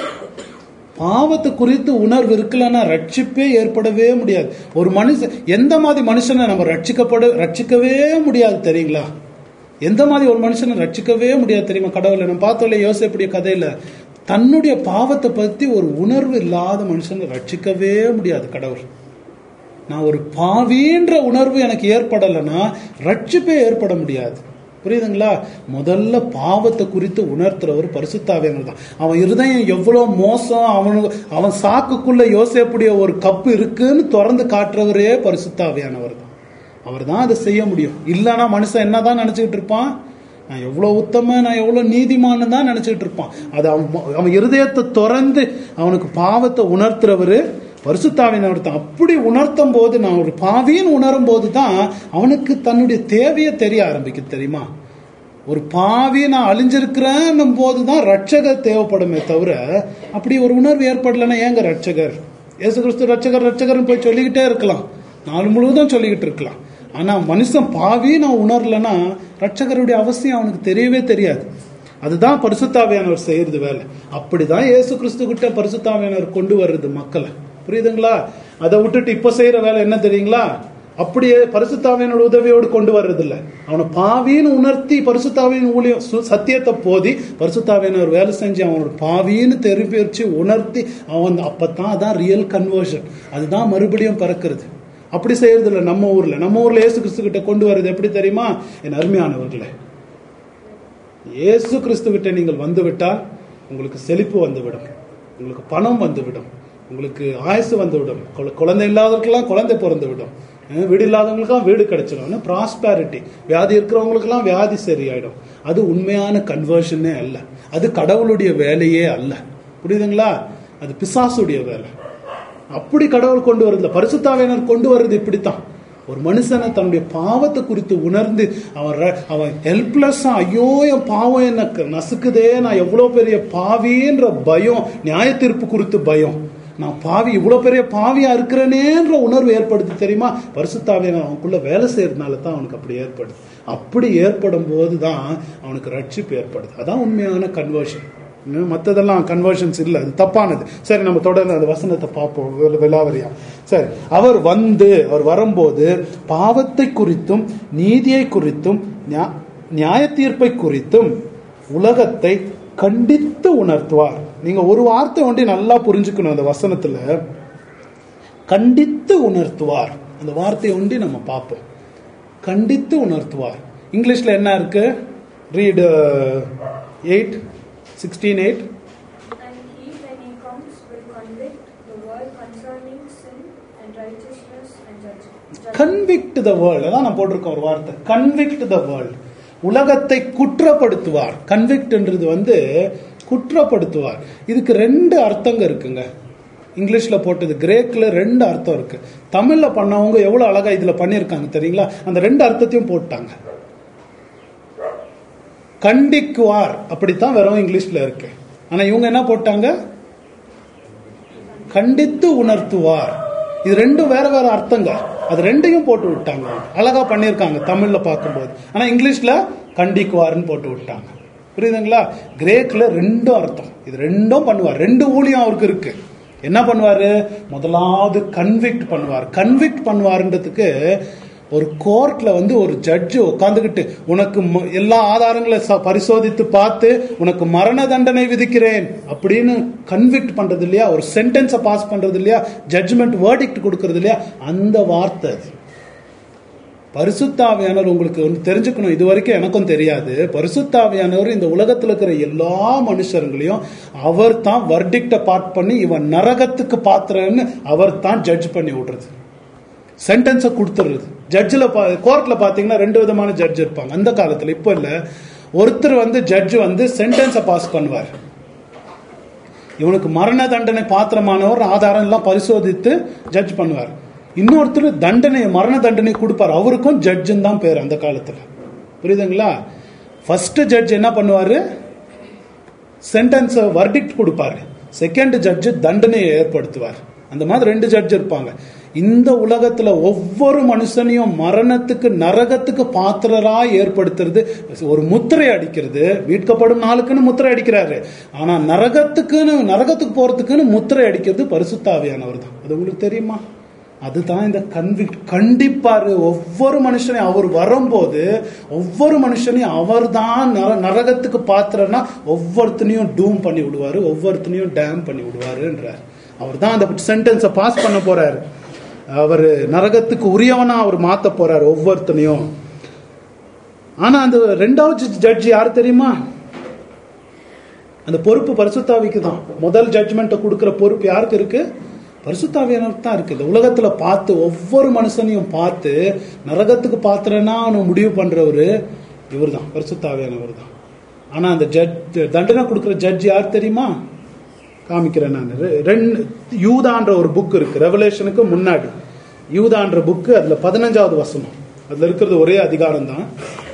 பாவத்தை குறித்து உணர்வு இருக்கலன்னா ரட்சிப்பே ஏற்படவே முடியாது. ஒரு மனுஷன் எந்த மாதிரி மனுஷனை நம்ம ரட்சிக்கவே முடியாது தெரியுங்களா? எந்த மாதிரி ஒரு மனுஷனை ரட்சிக்கவே முடியாது தெரியுமா? கடவுளை நம்ம பார்த்தோம்ல யோசேப்புடைய கதையில, தன்னுடைய பாவத்தை பத்தி ஒரு உணர்வு இல்லாத மனுஷனை ரட்சிக்கவே முடியாது கடவுள். நான் ஒரு பாவின்ற உணர்வு எனக்கு ஏற்படலைன்னா ரட்சிப்பே ஏற்பட முடியாது. புரியுதுங்களா? முதல்ல பாவத்தை குறித்து உணர்த்துறவர் பரிசுத்தாவியானவர் தான். அவன் இருதயம் எவ்வளவு மோசம், அவன் சாக்குக்குள்ள யோசேப்புடைய ஒரு கப்பு இருக்குன்னு திறந்து காட்டுறவரே பரிசுத்தாவியானவர் தான். அவர் தான் அதை செய்ய முடியும். இல்லைன்னா மனுஷன் என்னதான் நினைச்சுக்கிட்டு இருப்பான்? நான் எவ்வளவு உத்தம, நான் எவ்வளவு நீதிமான்னு தான் நினைச்சுக்கிட்டு இருப்பான். அது அவன் இருதயத்தை திறந்து அவனுக்கு பாவத்தை உணர்த்துறவரு பரிசுத்தாவியானவர் தான். அப்படி உணர்த்தும் போது, நான் ஒரு பாவின்னு உணரும் போது தான் அவனுக்கு தன்னுடைய தேவையை தெரிய ஆரம்பிக்க தெரியுமா? ஒரு பாவி நான் அழிஞ்சிருக்கிறேன் போதுதான் ரட்சகர் தேவைப்படுமே தவிர அப்படி ஒரு உணர்வு ஏற்படலைன்னா ஏங்க ரட்சகர்? இயேசு கிறிஸ்து ரட்சகர் ரட்சகர்னு போய் சொல்லிக்கிட்டே இருக்கலாம், நாள் முழுவதும் சொல்லிக்கிட்டு இருக்கலாம். ஆனா மனுஷன் பாவி நான் உணரலன்னா ரட்சகருடைய அவசியம் அவனுக்கு தெரியவே தெரியாது. அதுதான் பரிசுத்தாவியானவர் செய்யறது வேலை. அப்படிதான் இயேசு கிறிஸ்து கிட்ட பரிசுத்தாவியானவர் கொண்டு வர்றது மக்களை. புரியுதுங்களா? அதை விட்டுட்டு இப்ப செய்யற வேலை என்ன தெரியுங்களா? அப்படியே பரிசுத்தாவியானோட உதவியோடு கொண்டு வர்றது இல்ல. அவனை பாவின்னு உணர்த்தி பரிசுத்தாவின் ஊழியம் சத்தியத்தை போதி பரிசுத்தாவியானவர் வேலை செஞ்சு அவனோட பாவின்னு தெரிவிச்சு உணர்த்தி அவன் அப்பதான் அதான் ரியல் கன்வர்ஷன். அதுதான் மறுபடியும் பிறக்கிறது. அப்படி செய்யறது இல்லை நம்ம ஊர்ல இயேசு கிறிஸ்து கிட்ட கொண்டு வர்றது எப்படி தெரியுமா? என் அருமையானவர்களே, இயேசு கிறிஸ்து கிட்ட நீங்கள் வந்துவிட்டால் உங்களுக்கு செழிப்பு வந்துவிடும், உங்களுக்கு பணம் வந்துவிடும், உங்களுக்கு ஆயுசு வந்துவிடும், குழந்தை இல்லாதவர்களுக்கெல்லாம் குழந்தை பிறந்து விடும், வீடு இல்லாதவங்களுக்கெல்லாம் வீடு கிடைச்சிடும், ப்ராஸ்பேரிட்டி, வியாதி இருக்கிறவங்களுக்கெல்லாம் வியாதி சரியாயிடும். அது உண்மையான கன்வர்ஷனே அல்ல, அது கடவுளுடைய வேலையே அல்ல. புரியுதுங்களா? அது பிசாசுடைய வேலை. அப்படி கடவுள் கொண்டு வருது. பரிசுத்தாவியானவர் கொண்டு வர்றது இப்படித்தான். ஒரு மனுஷனை தன்னுடைய பாவத்தை குறித்து உணர்ந்து அவன் ஹெல்ப்லெஸ்ஸா, ஐயோ என் பாவம் என்ன நசுக்குதே, நான் எவ்வளவு பெரிய பாவின்ற பயம், நியாய தீர்ப்பு குறித்து பயம், நான் பாவி இவ்வளவு பெரிய பாவியா இருக்கிறேனேன்ற உணர்வு ஏற்படுது தெரியுமா? பரிசுத்தாவியானவர் அவனுக்குள்ள வேலை செய்யறதுனால தான் அவனுக்கு அப்படி ஏற்படுது. அப்படி ஏற்படும் போதுதான் அவனுக்கு ரட்சிப்பு ஏற்படுது. அதான் உண்மையான கன்வர்ஷன். மற்றதெல்லாம் கன்வர்ஷன்ஸ் இல்லை, அது தப்பானது. சரி, நம்ம தொடர்ந்து அந்த வசனத்தை பார்ப்போம் விலாவரியா. சரி, அவர் வரும்போது பாவத்தை குறித்தும் நீதியை குறித்தும் நியாய தீர்ப்பை குறித்தும் உலகத்தை கண்டித்து உணர்த்துவார். நீங்க ஒரு வார்த்தை ஒண்டி நல்லா புரிஞ்சுக்கணும் அந்த வசனத்துல, கண்டித்து உணர்த்துவார். அந்த வார்த்தையை ஒண்டி நம்ம பார்ப்போம். கண்டித்து உணர்த்துவார். இங்கிலீஷ்ல என்ன இருக்கு? Read 8:16. And he, when he comes, will convict the world concerning sin and righteousness and judgment. Convict the world. அதான் நான் போட்டிருக்கேன் ஒரு வார்த்தை, convict the world. உலகத்தை குற்றப்படுத்துவார். கன்விக்ட்ன்றது குற்றப்படுத்துவார். இதுக்கு 2 அர்த்தங்க இருக்குங்க. இங்கிலீஷ்ல போட்டது, கிரேக்ல 2 அர்த்தம் இருக்கு. தமிழ்ல பண்ணவங்க எவ்வளவு அழகா இதுல பண்ணிருக்காங்க தெரியுங்களா? அந்த 2 அர்த்தத்தையும் போட்டாங்க. கண்டிக்குவார் அப்படித்தான் வெறும் இங்கிலீஷ்ல இருக்கு. ஆனா இவங்க என்ன போட்டாங்க? கண்டித்து உணர்த்துவார். இது 2 வேற வேற அர்த்தங்க. அது 2ஐயும் போட்டு விட்டாங்க. அழகா பண்ணிருக்காங்க தமிழ்ல பார்க்கும்போது. ஆனா இங்கிலீஷ்ல கண்டிக்குவார்னு போட்டு விட்டாங்க. புரியுதுங்களா? கிரேக்ல 2 அர்த்தம். இது 2ம் பண்ணுவார். 2 ஊழியம் அவருக்கு இருக்கு. என்ன பண்ணுவாரு? முதலாவது கன்விக்ட் பண்ணுவார். கன்விக்ட் பண்ணுவாருன்றதுக்கு ஒரு கோர்ட்ல ஒரு ஜட்ஜு உட்காந்துக்கிட்டு உனக்கு எல்லா ஆதாரங்களை பரிசோதித்து பார்த்து உனக்கு மரண தண்டனை விதிக்கிறேன் அப்படின்னு கன்விக்ட் பண்றது இல்லையா? ஒரு சென்டென்ஸை பாஸ் பண்றது இல்லையா? ஜட்ஜ்மெண்ட் வேர்டிக்ட் கொடுக்கறது இல்லையா? அந்த வார்த்தை பரிசுத்தாவியானவர். உங்களுக்கு தெரிஞ்சுக்கணும், இது வரைக்கும் எனக்கும் தெரியாது. பரிசுத்தாவியானவர் இந்த உலகத்தில் இருக்கிற எல்லா மனுஷர்களையும் அவர் தான் வர்டிக்ட பாஸ் பண்ணி இவன் நரகத்துக்கு பாத்திரன்னு அவர் தான் ஜட்ஜ் பண்ணி விடுறது, சென்டென்ஸை கொடுத்துடுறது. ஜட்ஜில் கோர்ட்ல பாத்தீங்கன்னா 2 விதமான ஜட்ஜ் இருப்பாங்க அந்த காலத்துல. இப்போ இல்ல, ஒருத்தர் ஜட்ஜ் சென்டென்ஸை பாஸ் பண்ணுவார். இவனுக்கு மரண தண்டனை பாத்திரமானவர் ஆதாரம் எல்லாம் பரிசோதித்து ஜட்ஜ் பண்ணுவார். இன்னொருத்தர் தண்டனை, மரண தண்டனை கொடுப்பார். அவருக்கும் ஜட்ஜுன்னு தான் பேர் அந்த காலத்துல. புரியுதுங்களா? ஃபர்ஸ்ட் ஜட்ஜ் என்ன பண்ணுவாரு? சென்டென்ஸ் வர்டிக்ட் கொடுப்பாரு. செகண்ட் ஜட்ஜ் தண்டனையை ஏற்படுத்துவார். அந்த மாதிரி 2 ஜட்ஜ் இருப்பாங்க. இந்த உலகத்துல ஒவ்வொரு மனுஷனையும் மரணத்துக்கு நரகத்துக்கு பாத்திரரா ஏற்படுத்துறது, ஒரு முத்திரை அடிக்கிறது. மீட்கப்படும் நாளுக்குன்னு முத்திரை அடிக்கிறாரு. ஆனா நரகத்துக்கு போறதுக்குன்னு முத்திரை அடிக்கிறது பரிசுத்தாவியானவர் தான். அது உங்களுக்கு தெரியுமா? அதுதான் இந்த கன்விக்ட். கண்டிப்பாரு ஒவ்வொரு மனுஷனையும். அவர் வரும்போது ஒவ்வொரு மனுஷனையும் அவர் தான் நரகத்துக்கு பாத்திரன்னா ஒவ்வொருத்தனையும் டூம் பண்ணி விடுவாரு, ஒவ்வொருத்தனையும் டேம் பண்ணி விடுவாருன்றார். அவர் தான் அந்த சென்டென்ஸை பாஸ் பண்ண போறாரு. அவர் நரகத்துக்கு உரியவனா அவர் மாத்த போறாரு ஒவ்வொருத்தனையும். ஆனா அந்த 2வது ஜட்ஜ் யாரு தெரியுமா? அந்த பொறுப்பு பரிசுத்தாவிக்கு தான். முதல் ஜட்ஜ்மெண்ட் கொடுக்கிற பொறுப்பு யாருக்கு இருக்கு? பரிசுத்தாவியானவருக்கு தான் இருக்கு. இந்த உலகத்துல பார்த்து ஒவ்வொரு மனுஷனையும் பார்த்து நரகத்துக்கு பாத்திரனா அவன் முடிவு பண்றவரு இவர் தான், பரிசுத்தாவியானவர் தான். ஆனா அந்த தண்டனை கொடுக்கிற ஜட்ஜ் யார் தெரியுமா? காமிக்கிறேன் நான். யூதான்ற ஒரு புக் இருக்கு, ரெவலேஷனுக்கு முன்னாடி யூதான்ற புக். அதுல 15வது வசனம், அதுல இருக்கிறது ஒரே அதிகாரம் தான்.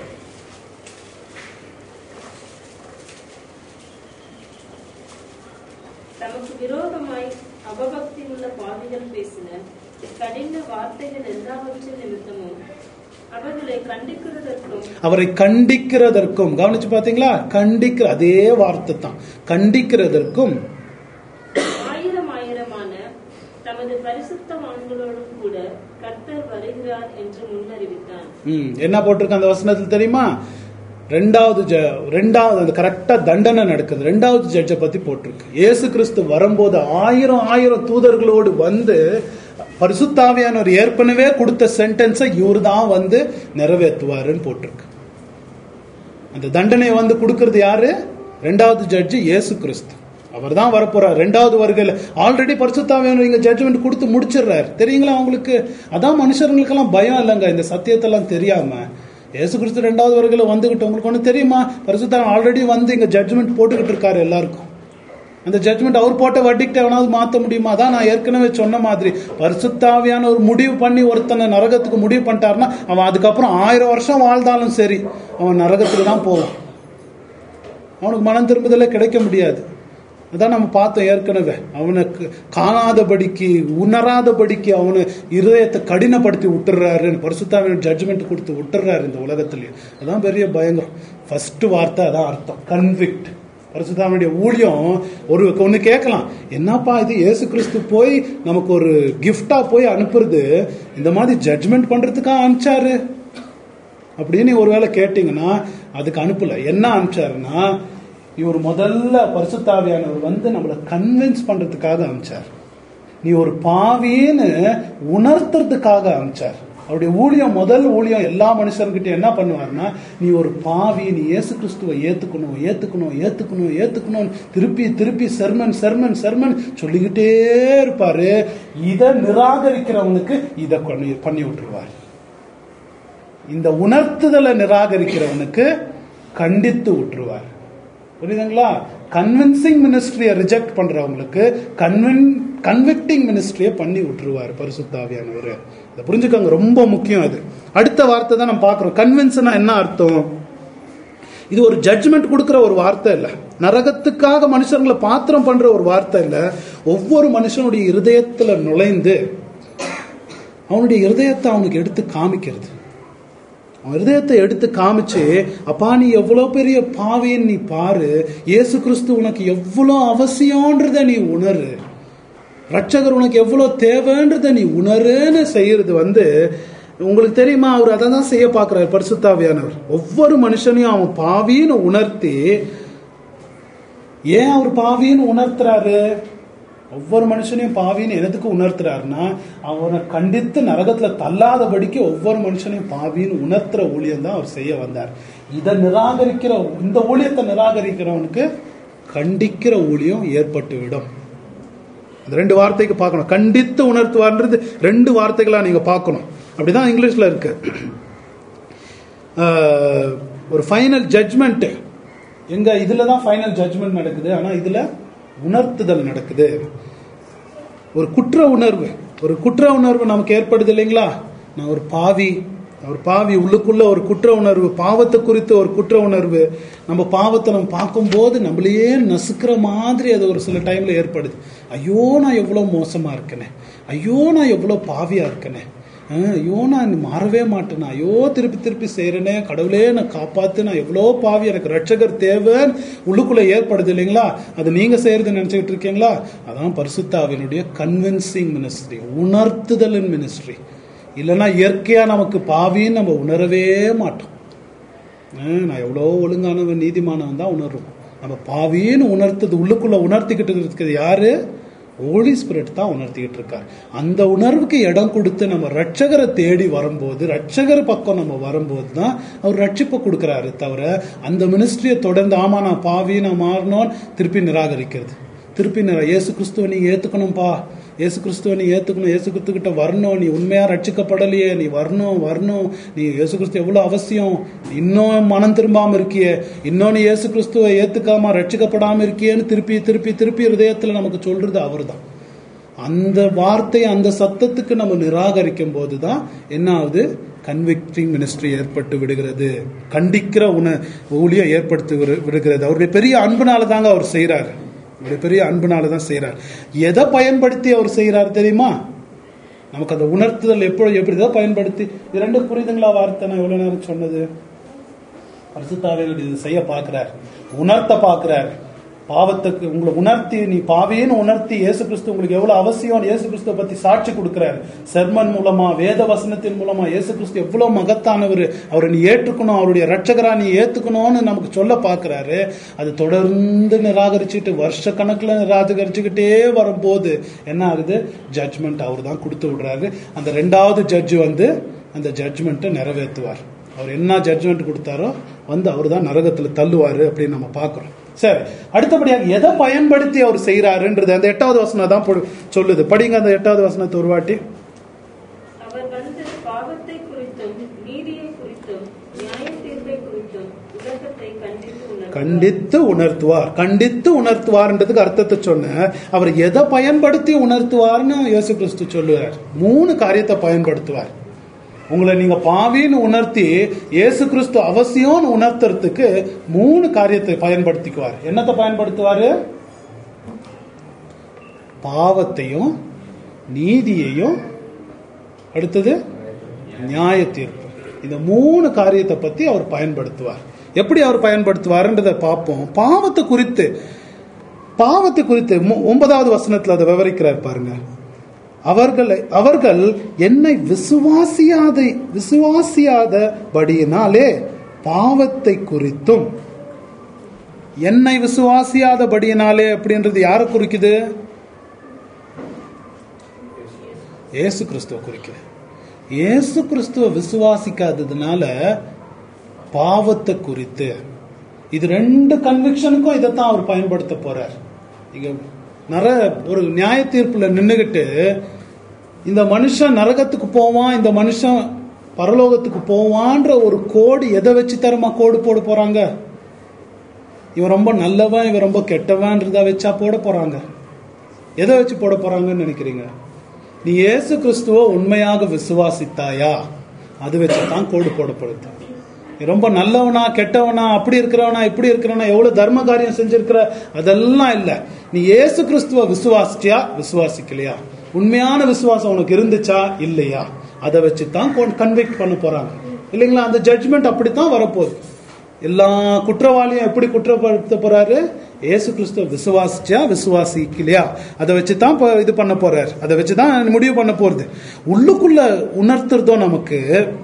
தமக்கு விரோதமாய் அபபக்தி உள்ள பாவிகள் பேசின கடின வார்த்தைகள் எல்லாவற்றின் நிமித்தமும் அவரை கண்டிக்கிறதற்கும், கவனிச்சு பாத்தீங்களா? கண்டிக்கிற அதே வார்த்தை தான், கண்டிக்கிறதற்கும் ஆயிரமான தமது பரிசுத்தவான்களோடும் கூட கர்த்தர் வருகிறார் என்று முன்னறிவித்தார். என்ன போட்டிருக்கு அந்த வசனத்தில் தெரியுமா? ரெண்டாவது அந்த கரெக்டா தண்டனை நடக்குது. 2வது ஜட்ஜை பத்தி போட்டிருக்கு. இயேசு கிறிஸ்து வரும்போது 1000 தூதர்களோடு பரிசுத்தாவியானவர் ஏற்கனவே கொடுத்த சென்டென்ஸை இவர் தான் நிறைவேற்றுவாருன்னு போட்டிருக்கு. அந்த தண்டனை கொடுக்கிறது யாரு? 2வது ஜட்ஜ் இயேசு கிறிஸ்து. அவர் தான் வரப்போறார் 2வது வருகையில. ஆல்ரெடி பரிசுத்தாவியானவர் இங்க ஜட்ஜ்மெண்ட் கொடுத்து முடிச்சிடுறாரு. தெரியுங்களா உங்களுக்கு? அதான் மனுஷர்களுக்கெல்லாம் பயம் இல்லைங்க இந்த சத்தியத்தெல்லாம் தெரியாம. இயேசு கிறிஸ்து 2வது வருகையில வந்துகிட்டு உங்களுக்கு ஒண்ணு தெரியுமா? பரிசுத்தாவியானவர் ஆல்ரெடி இங்க ஜட்ஜ்மெண்ட் போட்டுக்கிட்டு இருக்காரு எல்லாருக்கும். அந்த ஜட்மெண்ட் அவர் போட்ட வட்டிக்கிட்ட எவனாவது மாற்ற முடியுமா? அதான் நான் ஏற்கனவே சொன்ன மாதிரி பரிசுத்த ஆவியான ஒரு முடிவு பண்ணி ஒருத்தனை நரகத்துக்கு முடிவு பண்ணிட்டாருன்னா அவன் அதுக்கப்புறம் 1000 வருஷம் வாழ்ந்தாலும் சரி அவன் நரகத்துக்கு தான் போவான். அவனுக்கு மனம் திரும்புதலே கிடைக்க முடியாது. அதான் நம்ம பார்த்தோம் ஏற்கனவே. அவனுக்கு காணாதபடிக்கு உணராதபடிக்கு அவனு இருதயத்தை கடினப்படுத்தி விட்டுறாரு, பரிசுத்தாவின் ஜட்ஜ்மெண்ட் கொடுத்து விட்டுறாரு இந்த உலகத்திலேயே. அதான் பெரிய பயங்கரம். ஃபர்ஸ்ட் வார்த்தை அதான் அர்த்தம், கன்விக்ட். பரிசுத்தாவினுடைய ஊழியம் ஒன்னு கேட்கலாம், என்னப்பா இது இயேசு கிறிஸ்து போய் நமக்கு ஒரு கிஃப்டா போய் அனுப்புறது இந்த மாதிரி ஜட்ஜ்மெண்ட் பண்றதுக்காக அனுப்பிச்சாரு அப்படின்னு ஒருவேளை கேட்டீங்கன்னா அதுக்கு அனுப்பல. என்ன அனுப்பிச்சாருன்னா இவர் முதல்ல பரிசுத்தாவியானவர் வந்து நம்மளை கன்வின்ஸ் பண்றதுக்காக அனுப்பிச்சார். நீ ஒரு பாவின்னு உணர்த்துறதுக்காக அனுப்பிச்சார். அவருடைய ஊழியம், முதல் ஊழியம் எல்லா மனுஷர்கிட்ட என்ன பண்ணுவார்னா, நீ ஒரு பாவி, நீ இயேசு கிறிஸ்துவை ஏத்துக்கணும் ஏத்துக்கணும் ஏத்துக்கணும் ஏத்துக்கணும் திருப்பி திருப்பி செர்மன் செர்மன் செர்மன் சொல்லிக்கிட்டே இருப்பாரு. இதை நிராகரிக்கிறவனுக்கு இதை பண்ணி விட்டுருவார். இந்த உணர்த்துதலை நிராகரிக்கிறவனுக்கு கண்டித்து விட்டுருவார். புரியுதுங்களா? கன்வின்சிங் மினிஸ்ட்ரியை ரிஜெக்ட் பண்றவங்களுக்கு கன்விக்டிங் மினிஸ்ட்ரியை பண்ணி விட்டுருவார் பரிசுத்த ஆவியானவர். அதை புரிஞ்சுக்கோங்க, ரொம்ப முக்கியம் அது. அடுத்த வார்த்தை தான் நம்ம பார்க்கிறோம். கன்வின்ஸ்னா என்ன அர்த்தம்? இது ஒரு ஜட்ஜ்மெண்ட் கொடுக்கிற ஒரு வார்த்தை இல்ல, நரகத்துக்காக மனுஷங்களை பாத்திரம் பண்ற ஒரு வார்த்தை இல்ல. ஒவ்வொரு மனுஷனுடைய இருதயத்துல நுழைந்து அவனுடைய இருதயத்தை அவனுக்கு எடுத்து காமிக்கிறது. இருதயத்தை எடுத்து காமிச்சு, அப்பா நீ எவ்வளவு பெரிய பாவின்னு நீ பாரு, இயேசு கிறிஸ்து உனக்கு எவ்வளவு அவசியம்ன்றத நீ உணரு, ரட்சகர் உனக்கு எவ்வளவு தேவைன்றத நீ உணருன்னு செய்யறது வந்து உங்களுக்கு தெரியுமா? அவர் அதை தான் செய்ய பார்க்கிறார் பரிசுத்தாவியானவர். ஒவ்வொரு மனுஷனையும் அவன் பாவின்னு உணர்த்தி, ஏன் அவர் பாவின்னு உணர்த்துறாரு? ஒவ்வொரு மனுஷனையும் பாவின்னு எதுக்கு உணர்த்துறாருன்னா, அவனை கண்டித்து நரகத்துல தள்ளாதபடிக்கு ஒவ்வொரு மனுஷனையும் பாவின்னு உணர்த்துற ஊழியம் தான் அவர் செய்ய வந்தார். இதை நிராகரிக்கிற, இந்த ஊழியத்தை நிராகரிக்கிறவனுக்கு கண்டிக்கிற ஊழியம் ஏற்பட்டு விடும். அந்த 2 வார்த்தைக்கு பார்க்கணும். கண்டித்து உணர்த்துவார்ன்றது 2 வார்த்தைகளா நீங்க பார்க்கணும். அப்படிதான் இங்கிலீஷ்ல இருக்கு. ஒரு ஃபைனல் ஜட்ஜ்மெண்ட் எங்க இதுலதான் ஃபைனல் ஜட்ஜ்மெண்ட் நடக்குது, ஆனா இதுல உணர்த்துதல் நடக்குது. ஒரு குற்ற உணர்வு நமக்கு ஏற்படுது இல்லைங்களா? நான் ஒரு பாவி உள்ளுக்குள்ள ஒரு குற்ற உணர்வு, பாவத்தை குறித்து ஒரு குற்ற உணர்வு. நம்ம பாவத்தை நம்ம பார்க்கும்போது நம்மளையே நசுக்கிற மாதிரி அது ஒரு சில டைம்ல ஏற்படுது. ஐயோ நான் எவ்வளவு மோசமா இருக்கனே, ஐயோ நான் எவ்வளவு பாவியா இருக்கனே, ஐயோ நான் மாறவே மாட்டேனா, ஐயோ திருப்பி திருப்பி செய்யறேனே, கடவுளே நான் காப்பாத்து, நான் எவ்வளோ பாவி, எனக்கு ரட்சகர் தேவைன்னு உள்ளுக்குள்ள ஏற்படுது இல்லைங்களா? அது நீங்க செய்யறது நினைச்சுக்கிட்டு இருக்கீங்களா? அதான் பரிசுத்தாவினுடைய கன்வின்சிங் மினிஸ்ட்ரி, உணர்த்துதலின் மினிஸ்ட்ரி. இல்லைன்னா இயற்கையா நமக்கு பாவின்னு நம்ம உணரவே மாட்டோம். நான் எவ்வளோ ஒழுங்கானவன் நீதிமானவன் தான் உணர்வோம். நம்ம பாவின்னு உணர்த்தது உள்ளுக்குள்ள உணர்த்திக்கிட்டு இருக்கிறது யாரு? ஹோலி ஸ்பிரிட் தான் உணர்த்திக்கிட்டு இருக்கார். அந்த உணர்வுக்கு இடம் கொடுத்து நம்ம ரட்சகரை தேடி வரும்போது, ரட்சகர் பக்கம் நம்ம வரும்போது தான் அவர் ரட்சிப்பை கொடுக்கிறாரு. தவிர அந்த மினிஸ்ட்ரியை தொடர்ந்து ஆமா நான் பாவி நான் மாறணும் திருப்பி நிராகரிக்கிறது, திருப்பி இயேசு கிறிஸ்துவை நீங்க ஏத்துக்கணும்பா, இயேசு கிறிஸ்துவை நீ ஏத்துக்கணும், இயேசு கிறிஸ்துக்கிட்ட வரணும், நீ உண்மையா ரட்சிக்கப்படலையே, நீ வரணும், நீ இயேசு கிறிஸ்து எவ்வளவு அவசியம், இன்னும் மனம் திரும்பாம இருக்கியே, இன்னும் நீ இயேசு கிறிஸ்துவை ஏத்துக்காம ரட்சிக்கப்படாம இருக்கியேன்னு திருப்பி திருப்பி திருப்பி ஹிருதயத்துல நமக்கு சொல்றது அவர் தான். அந்த வார்த்தை, அந்த சத்தத்துக்கு நம்ம நிராகரிக்கும் போதுதான் என்ன ஆகுது? கன்விக்டிங் மினிஸ்ட்ரி ஏற்பட்டு விடுகிறது, கண்டிக்கிற ஊழியம் ஏற்படுத்தி விடுகிறது. அவருடைய பெரிய அன்புனால தாங்க அவர் செய்யறாரு, பெரிய அன்புனாலதான் செய்யறார். எதை பயன்படுத்தி அவர் செய்யறாரு தெரியுமா? நமக்கு அந்த உணர்த்துதல் எப்படிதான் பயன்படுத்தி, 2 புரியுதுங்களா வார்த்தை? நான் எவ்வளவு நேரம் சொன்னது, பரிசுத்தாவியானவர் இது செய்ய பார்க்கிறார், உணர்த்த பார்க்கிறார். பாவத்துக்கு உங்களை உணர்த்தி, நீ பாவின்னு உணர்த்தி, இயேசு கிறிஸ்து உங்களுக்கு எவ்வளவு அவசியம் இயேசு கிறிஸ்துவ பத்தி சாட்சி கொடுக்கிறார். செர்மன் மூலமா, வேத வசனத்தின் மூலமா இயேசு கிறிஸ்து எவ்வளவு மகத்தானவர், அவரை நீ ஏற்றுக்கணும், அவருடைய ரட்சகரா நீ ஏத்துக்கணும்னு நமக்கு சொல்ல பார்க்கிறாரு. அது தொடர்ந்து நிராகரிச்சுட்டு வருஷ கணக்குல நிராகரிச்சுக்கிட்டே வரும்போது என்ன ஆகுது? ஜட்ஜ்மெண்ட் அவர் தான் கொடுத்து விடுறாரு. அந்த 2வது ஜட்ஜ் வந்து அந்த ஜட்ஜ்மெண்ட்டை நிறைவேற்றுவார். அவர் என்ன ஜட்ஜ்மெண்ட் கொடுத்தாரோ வந்து அவர் தான் நரகத்துல தள்ளுவாரு அப்படின்னு நம்ம பார்க்கிறோம். சரி, அடுத்தபடியாக எதை பயன்படுத்தி அவர் செய்யறாருன்றது அந்த 8வது வசனம் தான் சொல்லுது. படிங்க அந்த 8வது வசனத்தை ஒரு வாட்டி. அவர் வந்து பாவத்தை குறித்தும் நீதியை குறித்தும் நியாய தீர்ப்பை குறித்தும் உலகத்தை கண்டித்து உணர்த்துவார்ன்றதுக்கு அர்த்தத்தை சொன்ன. அவர் எதை பயன்படுத்தி உணர்த்துவார்னு இயேசு கிறிஸ்து சொல்லுவார். 3 காரியத்தை பயன்படுத்துவார். உங்களை நீங்க பாவின்னு உணர்த்தி இயேசு கிறிஸ்து அவசியம்னு உணர்த்துறதுக்கு 3 காரியத்தை பயன்படுத்திக்குவார். என்னத்தை பயன்படுத்துவாரு? பாவத்தையும் நீதியையும், அடுத்தது நியாய தீர்ப்பு. இந்த 3 காரியத்தை பத்தி அவர் பயன்படுத்துவார். எப்படி அவர் பயன்படுத்துவார்ன்றதை பார்ப்போம். பாவத்தை குறித்து 9வது வசனத்துல அதை விவரிக்கிறார் பாருங்க. அவர்கள் என்னை விசுவாசியாதபடியினாலே பாவத்தை குறித்தும். என்னை விசுவாசியாதபடியினாலே அப்படின்றது யாரை குறிக்குது? இயேசு கிறிஸ்துவ குறிக்குது. இயேசு கிறிஸ்துவ விசுவாசிக்காததுனால பாவத்தை குறித்து. இது 2 கன்விக்ஷனுக்கும் இதைத்தான் அவர் பயன்படுத்த போறார். இங்க ஒரு நியாய தீர்ப்புல நின்னுகிட்டு இந்த மனுஷன் நரகத்துக்கு போவான், இந்த மனுஷன் பரலோகத்துக்கு போவான்ற ஒரு கோடு எதை வச்சு தரமா கோடு போட போறாங்க? இவன் ரொம்ப நல்லவன், இவன் ரொம்ப கெட்டவன்றத வச்சா போட போறாங்க? எதை வச்சு போட போறாங்கன்னு நினைக்கிறீங்க? நீ இயேசு கிறிஸ்துவ உண்மையாக விசுவாசித்தாயா, அது வச்சுதான் கோடு போடப்படுது. ரொம்ப நல்லவனா கெட்டவனா, அப்படி இருக்கிறவனா இப்படி இருக்கிறவனா, எவ்வளவு தர்ம காரியம் செஞ்சிருக்கிற, அதெல்லாம் இல்ல. நீ இயேசு கிறிஸ்துவ விசுவாசிச்சியா விசுவாசிக்கலையா, உண்மையான விசுவாசம் உனக்கு இருந்துச்சா இல்லையா, அதை வச்சுதான் கன்விக்ட் பண்ண போறாங்க இல்லைங்களா? அந்த ஜட்ஜ்மெண்ட் அப்படித்தான் வரப்போகுது. எல்லா குற்றவாளியும் எப்படி குற்றப்படுத்த போறாரு? இயேசு கிறிஸ்துவ விசுவாசிச்சா விசுவாசிக்கலையா, அதை வச்சுதான் இது பண்ண போறாரு. அதை வச்சுதான் முடிவு பண்ண போறது. உள்ளுக்குள்ள உணர்த்துறதோ நமக்கு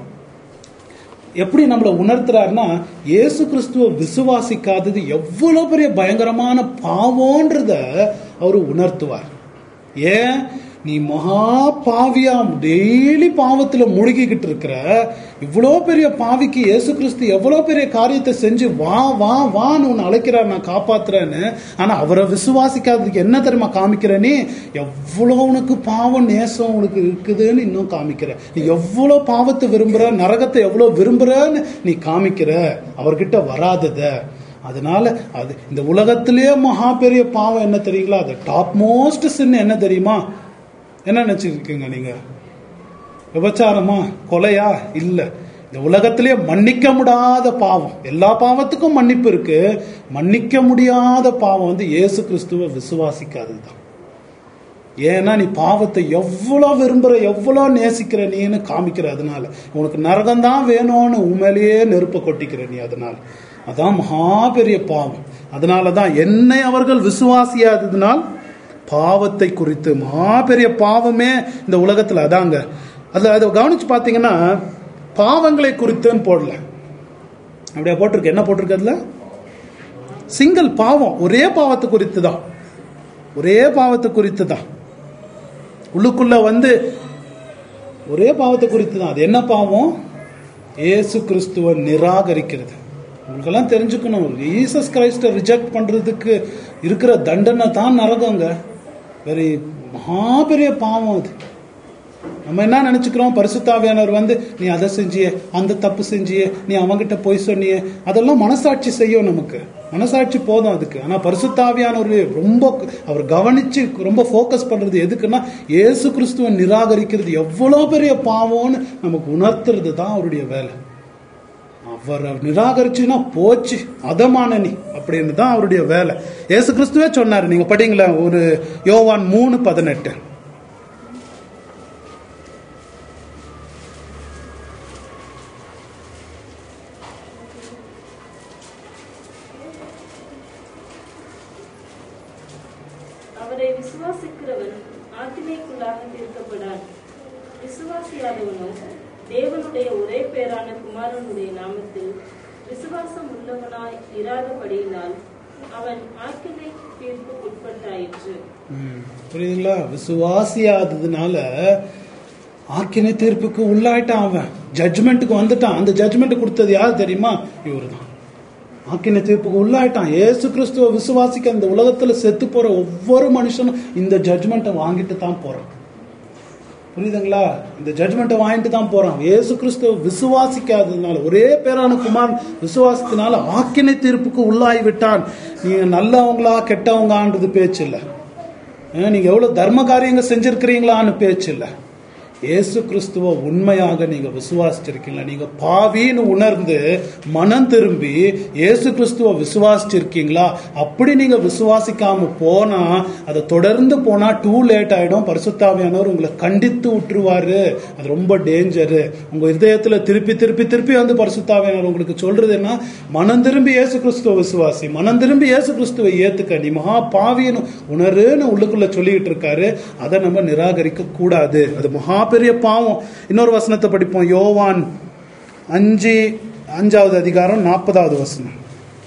எப்படி நம்மளை உணர்த்துறாருன்னா, இயேசு கிறிஸ்துவ விசுவாசிக்காதது எவ்வளவு பெரிய பயங்கரமான பாவம்ன்றத அவரு உணர்த்துவார். ஏன்? நீ மகா பாவியா டெய்லி பாவத்துல முழுகிக்கிட்டு இருக்கிற இவ்வளோ பெரிய பாவிக்கு இயேசு கிறிஸ்து எவ்வளோ பெரிய காரியத்தை செஞ்சு வா வா வான்னு உன்னை அழைக்கிறார், நான் காப்பாத்துறேன்னு. ஆனா அவரை விசுவாசிக்காததுக்கு என்ன தெரியுமா காமிக்கிற? நீ எவ்வளோ உனக்கு பாவம் நேசம் உனக்கு இருக்குதுன்னு இன்னும் காமிக்கிற. நீ எவ்வளோ பாவத்தை விரும்புற, நரகத்தை எவ்வளோ விரும்புறன்னு நீ காமிக்கிற, அவர்கிட்ட வராதத. அதனால அது இந்த உலகத்திலேயே மகா பெரிய பாவம் என்ன தெரியுங்களா? அது டாப் மோஸ்ட் சின் என்ன தெரியுமா? என்ன நினைச்சிருக்கீங்க நீங்க? விபச்சாரமா, கொலையா? இல்ல. இந்த உலகத்திலேயே மன்னிக்க முடியாத பாவம். எல்லா பாவத்துக்கும் மன்னிப்பு இருக்கு. மன்னிக்க முடியாத பாவம் வந்து இயேசு கிறிஸ்துவ விசுவாசிக்காததுதான். ஏன்னா நீ பாவத்தை எவ்வளவு விரும்புற, எவ்வளவு நேசிக்கிற நீன்னு காமிக்கிற. அதனால உனக்கு நரகம்தான் வேணும்னு உண்மையிலேயே நெருப்ப கொட்டிக்கிற நீ. அதனால அதான் மகா பெரிய பாவம். அதனாலதான் என்னை அவர்கள் விசுவாசியாததுனால் பாவத்தை குறித்து மகா பெரிய பாவமே இந்த உலகத்துல. அதாங்க அதை கவனிச்சு பாத்தீங்கன்னா, பாவங்களை குறித்துன்னு போடல, அப்படியே போட்டிருக்கு. என்ன போட்டிருக்கு அதுல? சிங்கிள் பாவம், ஒரே பாவத்தை குறித்து தான். ஒரே பாவத்தை குறித்து தான் உள்ளுக்குள்ள வந்து ஒரே பாவத்தை குறித்து தான். அது என்ன பாவம்? இயேசு கிறிஸ்துவ நிராகரிக்கிறது. உங்களுக்கெல்லாம் தெரிஞ்சுக்கணும், ஜீசஸ் கிரைஸ்ட ரிஜெக்ட் பண்றதுக்கு இருக்கிற தண்டனை தான் நரகங்க. வேற மகா பெரிய பாவம் அது. நம்ம என்ன நினைச்சுக்கிறோம்? பரிசுத்தாவியானவர் வந்து நீ அதை செஞ்சியே, அந்த தப்பு செஞ்சியே, நீ அவங்கிட்ட போய் சொன்னியே, அதெல்லாம் மனசாட்சி செய்யும். நமக்கு மனசாட்சி போதும் அதுக்கு. ஆனா பரிசுத்தாவியானவர் ரொம்ப அவர் கவனிச்சு ரொம்ப போக்கஸ் பண்றது எதுக்குன்னா, இயேசு கிறிஸ்துவ நிராகரிக்கிறது எவ்வளவு பெரிய பாவம்னு நமக்கு உணர்த்துறது தான் அவருடைய வேலை. அவர் நிராகரிச்சுன்னா போச்சு அதமான நீ அப்படின்னு தான் அவருடைய வேலை. இயேசு கிறிஸ்துவே சொன்னாரு. நீங்க படிங்களா, ஒரு யோவான் 3:18. அவரை விசுவாசிக்கிறவன் ஆக்கினைக்குள்ளாக தீர்க்கப்படான். விசுவாசியாதவனோ தேவனுடைய ஒரே பேரான குமாரனுடைய நாமத்தில் விசுவாசம் உள்ளவனாய் இராதபடியினால் அவன் ஆக்கினை தீர்ப்புக்கு உட்பட்டாயிற்று. புரியுதுங்களா? விசுவாசியாததுனால ஆக்கினை தீர்ப்புக்கு உள்ளாயிட்டான். அவன் ஜட்ஜ்மெண்ட்டுக்கு வந்துட்டான். அந்த ஜட்ஜ்மெண்ட் கொடுத்தது யார் தெரியுமா? இவரு தான். ஆக்கினை தீர்ப்புக்கு உள்ளாயிட்டான். இயேசு கிறிஸ்துவ விசுவாசிக்க இந்த உலகத்துல செத்து போற ஒவ்வொரு மனுஷனும் இந்த ஜட்ஜ்மெண்ட்டை வாங்கிட்டு தான் போறான். புரியுதுங்களா? இந்த ஜட்மெண்ட்டை வாங்கிட்டு தான் போறான். இயேசு கிறிஸ்துவ விசுவாசிக்காததுனால, ஒரே பேரான குமாரன் விசுவாசத்தினால ஆக்கினை தீர்ப்புக்கு உள்ளாகி விட்டான். நீங்க நல்லவங்களா கெட்டவங்கன்றது பேச்சு இல்லை. நீங்க எவ்வளவு தர்ம காரியங்கள் செஞ்சிருக்கிறீங்களான்னு பேச்சு இல்லை. இயேசு கிறிஸ்துவ உண்மையாக நீங்க விசுவாசிச்சிருக்கீங்களா? நீங்க பாவின்னு உணர்ந்து மனம் திரும்பி இயேசு கிறிஸ்துவ விசுவாசிச்சிருக்கீங்களா? அப்படி நீங்க விசுவாசிக்காம போனா, அதை தொடர்ந்து போனா டூ லேட் ஆயிடும். பரிசுத்தாவியானவர் உங்களை கண்டித்து விட்டுருவாரு. அது ரொம்ப டேஞ்சரு. உங்க இதயத்துல திருப்பி திருப்பி திருப்பி வந்து பரிசுத்தாவியானவர் உங்களுக்கு சொல்றது என்ன? மனம் திரும்பி இயேசு கிறிஸ்துவ விசுவாசி, மனம் திரும்பி இயேசு கிறிஸ்துவ ஏத்துக்க, நீ மகா பாவின்னு உணருன்னு உள்ளுக்குள்ள சொல்லிட்டு இருக்காரு. அதை நம்ம நிராகரிக்க கூடாது. அது மகா பெரிய பாவம். இன்னொரு வசனத்தை படிப்போம். யோவான் 5வது அதிகாரம் 40வது வசனம்.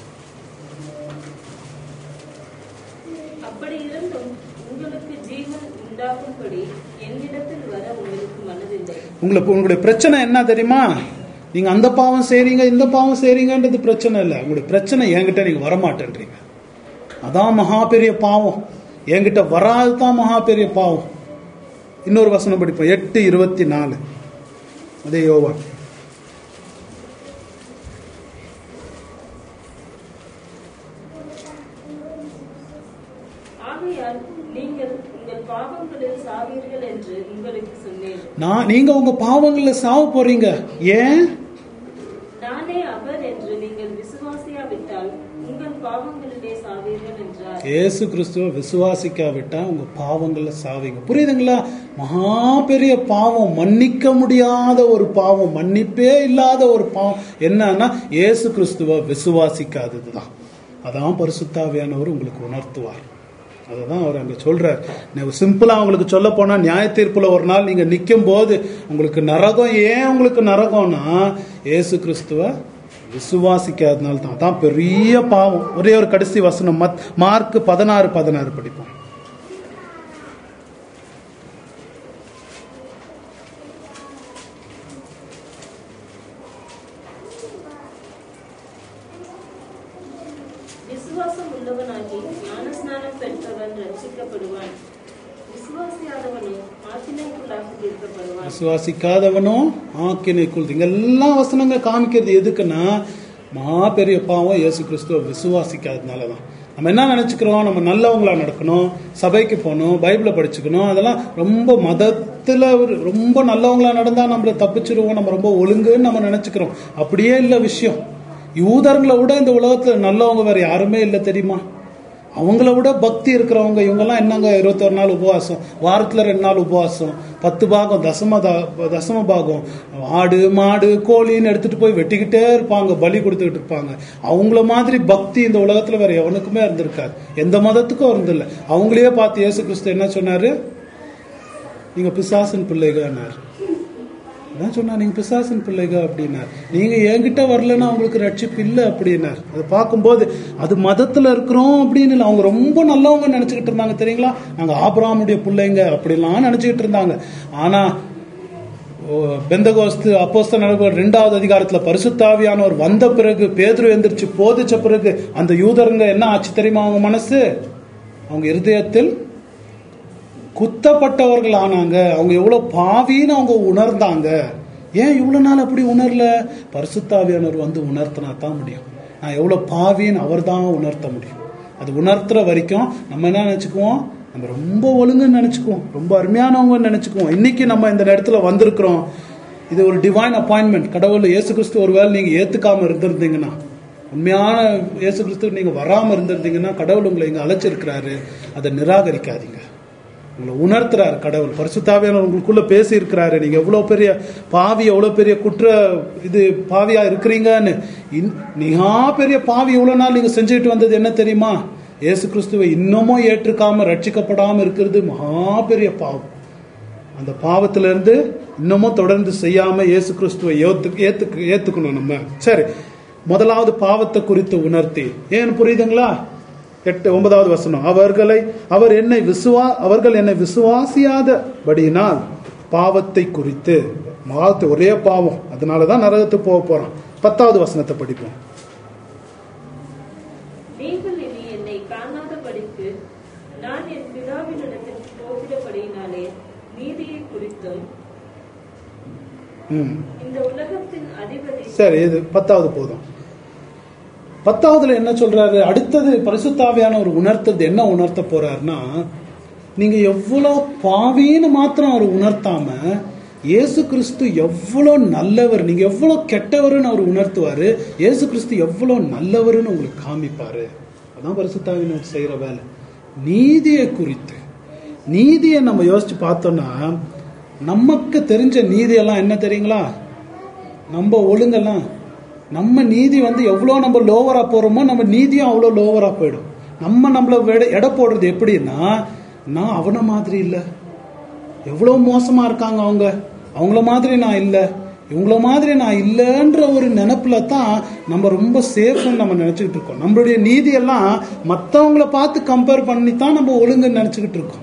அப்படி இருந்தும் உங்களுக்கு ஜீவன் உண்டாகும்படி என்னிடத்தில் வர உங்களுக்கு மனதில்லை. உங்களுடைய பிரச்சனை என்ன தெரியுமா? நீங்க அந்த பாவம் செய்றீங்க, இந்த பாவம் செய்றீங்கன்றது பிரச்சனை இல்லை. உங்களுடைய பிரச்சனை என்கிட்ட நீங்க வரமாட்டேன்றீங்க. அதான் மகா பெரிய பாவம். என்கிட்ட வராதுதான் மகா பெரிய பாவம். இன்னொரு வசனம் படிப்போம். 8:24. அதே யோவான். ஆகையால் நீங்கள் உங்கள் பாவங்களில் சாவீர்கள் என்று உங்களுக்கு சொன்னேன். நீங்க உங்க பாவங்கள்ல சாவ போறீங்க. ஏன்? நானே அவர் என்று நீங்கள் விசுவாசியாவிட்டால் உங்கள் பாவங்களிலே சாவீர்கள் என்றார். இயேசு கிறிஸ்துவ விசுவாசிக்காவிட்டா உங்க பாவங்கள்ல சாவீங்க. புரியுதுங்களா? மகா பெரிய பாவம், மன்னிக்க முடியாத ஒரு பாவம், மன்னிப்பே இல்லாத ஒரு பாவம் என்னன்னா இயேசு கிறிஸ்துவ விசுவாசிக்காததுதான். அதான் பரிசுத்தாவியானவர் உங்களுக்கு உணர்த்துவார். அதுதான் அவர் அங்க சொல்றார். சிம்பிளா உங்களுக்கு சொல்ல போனா, நியாய தீர்ப்புல ஒரு நாள் நீங்க நிக்கும் போது உங்களுக்கு நரகம். ஏன் உங்களுக்கு நரகம்னா இயேசு கிறிஸ்துவ விசுவாசிக்காதனால தான். அதான் பெரிய பாவம். ஒரே ஒரு கடைசி வசனம், மார்க் 16:16 படிப்போம். விசுவாசம் உள்ளவனாகி ஞானஸ்நானம் பெற்றவன் ரட்சிக்கப்படுவான். விசுவாசியாதவனும் ஆக்கினைக்குள்ளாக தீர்க்கப்படுவான். விசுவாசிக்காதவனும் ஆக்கினைக்குள். இங்க எல்லா வசனங்கள் காமிக்கிறது எதுக்குன்னா, மகா பெரிய பாவம் இயேசு கிறிஸ்துவ விசுவாசிக்காததுனாலதான். நம்ம என்ன நினைச்சுக்கிறோம்? நம்ம நல்லவங்களா நடக்கணும், சபைக்கு போகணும், பைபிளை படிச்சுக்கணும், அதெல்லாம் ரொம்ப மதத்துல ரொம்ப நல்லவங்களா நடந்தா நம்மள தப்பிச்சிருவோம், நம்ம ரொம்ப ஒழுங்குன்னு நம்ம நினைச்சுக்கிறோம். அப்படியே இல்லை விஷயம். யூதர்களை விட இந்த உலகத்துல நல்லவங்க வேற யாருமே இல்லை தெரியுமா? அவங்கள விட பக்தி இருக்கிறவங்க இவங்கெல்லாம் என்னங்க 21 நாள் உபவாசம், வாரத்துல 2 நாள் உபவாசம், 10 பாகம் தசம பாகம், ஆடு மாடு கோழின்னு எடுத்துட்டு போய் வெட்டிக்கிட்டே இருப்பாங்க, பலி கொடுத்துக்கிட்டு இருப்பாங்க. அவங்கள மாதிரி பக்தி இந்த உலகத்துல வேற எவனுக்குமே இருந்திருக்காது, எந்த மதத்துக்கும் இருந்தில்ல. அவங்களையே பார்த்து இயேசு கிறிஸ்து என்ன சொன்னாரு? நீங்க பிசாசின் பிள்ளைகன்னாரு. அதான் சொன்னா, நீங்க பிசாசின் பிள்ளைக அப்படின்னார். நீங்க என்கிட்ட வரலன்னா உங்களுக்கு ரட்சிப்பு இல்லை அப்படின்னார். அதை பார்க்கும்போது அது மதத்துல இருக்கிறோம் அப்படின்னு இல்லை. அவங்க ரொம்ப நல்லவங்க நினைச்சுக்கிட்டு இருந்தாங்க தெரியுங்களா? நாங்க ஆபிரகாமுடைய பிள்ளைங்க அப்படிலாம் நினைச்சுக்கிட்டு இருந்தாங்க. ஆனா பெந்தகோஸ்து அப்போஸ்தலர் நடவடிக்கைகள் 2வது அதிகாரத்துல பரிசுத்தாவியானவர் வந்த பிறகு, பேதுரு எந்திரிச்சு போதிச்ச பிறகு, அந்த யூதருங்க என்ன ஆச்சு தெரியுமா? அவங்க மனசு, அவங்க இருதயத்தில் குத்தப்பட்டவர்கள் ஆனாங்க. அவங்க எவ்வளவு பாவின்னு அவங்க உணர்ந்தாங்க. ஏன் இவ்வளவு நாள் அப்படி உணரல? பரிசுத்தாவியானவர் வந்து உணர்த்தினா தான் முடியும். நான் எவ்வளவு பாவின்னு அவர் தான் உணர்த்த முடியும். அது உணர்த்துற வரைக்கும் நம்ம என்ன நினைச்சுக்குவோம்? நம்ம ரொம்ப ஒழுங்குன்னு நினைச்சுக்குவோம், ரொம்ப அருமையானவங்க நினைச்சுக்குவோம். இன்னைக்கு நம்ம இந்த இடத்துல வந்திருக்கிறோம், இது ஒரு டிவைன் அப்பாயின்மெண்ட். கடவுள் இயேசு கிறிஸ்து ஒருவேளை நீங்க ஏத்துக்காம இருந்திருந்தீங்கன்னா, உண்மையான இயேசு கிறிஸ்து நீங்க வராம இருந்திருந்தீங்கன்னா, கடவுள் உங்களை இங்க அழைச்சிருக்கிறாரு. அதை நிராகரிக்காதீங்க. உங்களை உணர்த்துறாரு கடவுள். பரிசுத்தாவியானவர் உங்களுக்குள்ள பேசி இருக்கிறாரு. நீங்க எவ்வளவு பெரிய பாவி, எவ்வளவு பெரிய பாவியா இருக்கிறீங்கன்னு. நீங்க பெரிய பாவி இவ்வளவு நாள் நீங்க செஞ்சுட்டு வந்தது என்ன தெரியுமா? இயேசு கிறிஸ்துவை இன்னமும் ஏற்றுக்காம ரட்சிக்கப்படாம இருக்கிறது மகா பெரிய பாவம். அந்த பாவத்தில இருந்து இன்னமும் தொடர்ந்து செய்யாம இயேசு கிறிஸ்துவை ஏத்துக்கணும் நம்ம. சரி, முதலாவது பாவத்தை குறித்து உணர்த்தி. ஏன் புரியுதுங்களா? 9வது வசனம், அவர்கள் என்னை விசுவாசியாதபடியினால் பாவத்தை குறித்து. ஒரே பாவம், அதனாலதான் நரகத்துக்கு போக போறான். 10வது வசனத்தை படிப்போம். நீங்கள் இனி என்னை காணாதபடிக்கு நான் என் பிதாவினிடத்தில் போகிறபடியினாலே நீதியை குறித்தும் இந்த உலகத்தின் அதிபதி. சரி, இது 10வது போதும். 10வதுல என்ன சொல்றாரு? அடுத்தது பரிசுத்தாவியான ஒரு உணர்த்தது என்ன உணர்த்த போறாருன்னா, நீங்க எவ்வளவு பாவின்னு மாத்திரம் அவர் உணர்த்தாம இயேசு கிறிஸ்து எவ்வளவு நல்லவர், நீங்க எவ்வளவு கெட்டவர்னு அவர் உணர்த்துவாரு. இயேசு கிறிஸ்து எவ்வளவு நல்லவர்னு உங்களுக்கு காமிப்பாரு. அதான் பரிசுத்தாவியினர் செய்யற வேலை. நீதியை குறித்து, நீதியை நம்ம யோசிச்சு பார்த்தோம்னா, நமக்கு தெரிஞ்ச நீதியெல்லாம் என்ன தெரியுங்களா? நம்ம ஒழுங்கெல்லாம், நம்ம நீதி எவ்வளோ நம்ம லோவரா போறோமோ நம்ம நீதியும் அவ்வளோ லோவரா போயிடும். நம்மள எடை போடுறது எப்படின்னா, நான் அவன மாதிரி இல்லை, எவ்வளோ மோசமா இருக்காங்க அவங்கள மாதிரி நான் இல்லை, இவங்கள மாதிரி நான் இல்லைன்ற ஒரு நினைப்புல தான் நம்ம ரொம்ப சேஃப்னு நம்ம நினைச்சுக்கிட்டு இருக்கோம். நம்மளுடைய நீதியெல்லாம் மற்றவங்கள பார்த்து கம்பேர் பண்ணி தான் நம்ம ஒழுங்குன்னு நினைச்சுக்கிட்டு இருக்கோம்.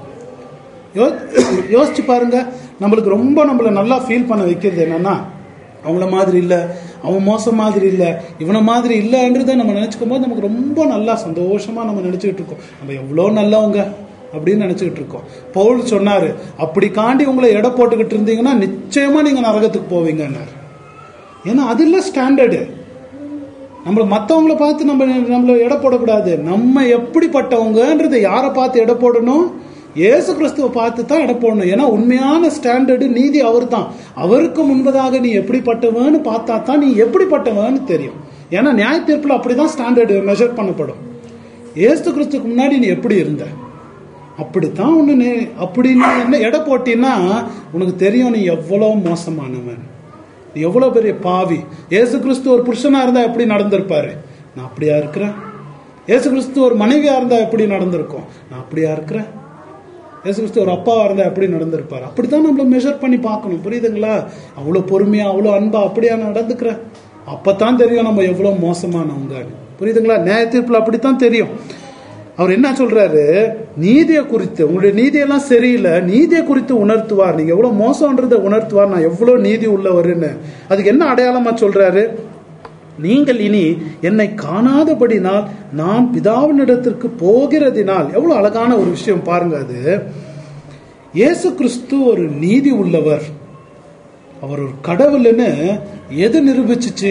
யோசிச்சு பாருங்க, நம்மளுக்கு ரொம்ப நம்மள நல்லா ஃபீல் பண்ண வைக்கிறது என்னன்னா, அவங்கள மாதிரி இல்லை, அவன் மோசம் மாதிரி இல்லை, இவனை மாதிரி இல்லைன்றதை நம்ம நினைச்சுக்கும் போது நமக்கு ரொம்ப நல்லா சந்தோஷமா நம்ம நினைச்சுக்கிட்டு இருக்கோம். நம்ம எவ்வளோ நல்லவங்க அப்படின்னு நினைச்சுக்கிட்டு இருக்கோம். பவுல் சொன்னாரு, அப்படி காண்டி உங்களை எடை போட்டுக்கிட்டு இருந்தீங்கன்னா நிச்சயமா நீங்க நரகத்துக்கு போவீங்கன்னாரு. ஏன்னா அது இல்லை ஸ்டாண்டர்டு. நம்மள மற்றவங்களை பார்த்து நம்மள எடை போடக்கூடாது. நம்ம எப்படிப்பட்டவங்கன்றதை யாரை பார்த்து எடை போடணும்? இயேசு கிறிஸ்துவை பார்த்து தான் எடை போடணும். ஏன்னா உண்மையான ஸ்டாண்டர்டு நீதி அவர் தான். அவருக்கு முன்பதாக நீ எப்படிப்பட்டவன்னு பார்த்தா தான் நீ எப்படிப்பட்டவன்னு தெரியும். ஏன்னா நியாய தீர்ப்புல அப்படிதான் ஸ்டாண்டர்டு மெஷர் பண்ணப்படும். இயேசு கிறிஸ்துக்கு முன்னாடி நீ எப்படி இருந்த, அப்படித்தான் ஒண்ணு. அப்படி நீ என்ன எடை போட்டீன்னா உனக்கு தெரியும் நீ எவ்வளவு மோசமானவன், நீ எவ்வளவு பெரிய பாவி. இயேசு கிறிஸ்து ஒரு புருஷனா இருந்தா எப்படி நடந்திருப்பாரு? நான் அப்படியா இருக்கிறேன். இயேசு கிறிஸ்து ஒரு மனைவியா இருந்தா எப்படி நடந்திருக்கும்? நான் அப்படியா இருக்கிறேன். இயேசு கிறிஸ்து ஒரு அப்பாவா இருந்தா எப்படி நடந்திருப்பாரு? அப்படித்தான் நம்மள மெஷர் பண்ணி பார்க்கணும். புரியுதுங்களா? அவ்வளவு பொறுமையா, அவ்வளவு அன்பா அப்படியா நடந்துக்கிறேன். அப்பதான் தெரியும் நம்ம எவ்வளவு மோசமானவங்க. புரியுதுங்களா? நியாய தீர்ப்புல அப்படித்தான் தெரியும். அவர் என்ன சொல்றாரு? நீதியை குறித்து, உங்களுடைய நீதியெல்லாம் சரியில்லை, நீதியை குறித்து உணர்த்துவார். நீங்க எவ்வளவு மோசம்ன்றதை உணர்த்துவார், நான் எவ்வளவு நீதி உள்ளவருன்னு. அதுக்கு என்ன அடையாளமா சொல்றாரு? நீங்கள் இனி என்னை காணாதபடினால் நான் பிதாவினிடத்திற்கு போகிறதினால். எவ்வளவு அழகான ஒரு விஷயம் பாருங்க. அது இயேசு கிறிஸ்து ஒரு நீதி உள்ளவர், அவர் ஒரு கடவுள்னு எது நிரூபிச்சுச்சு?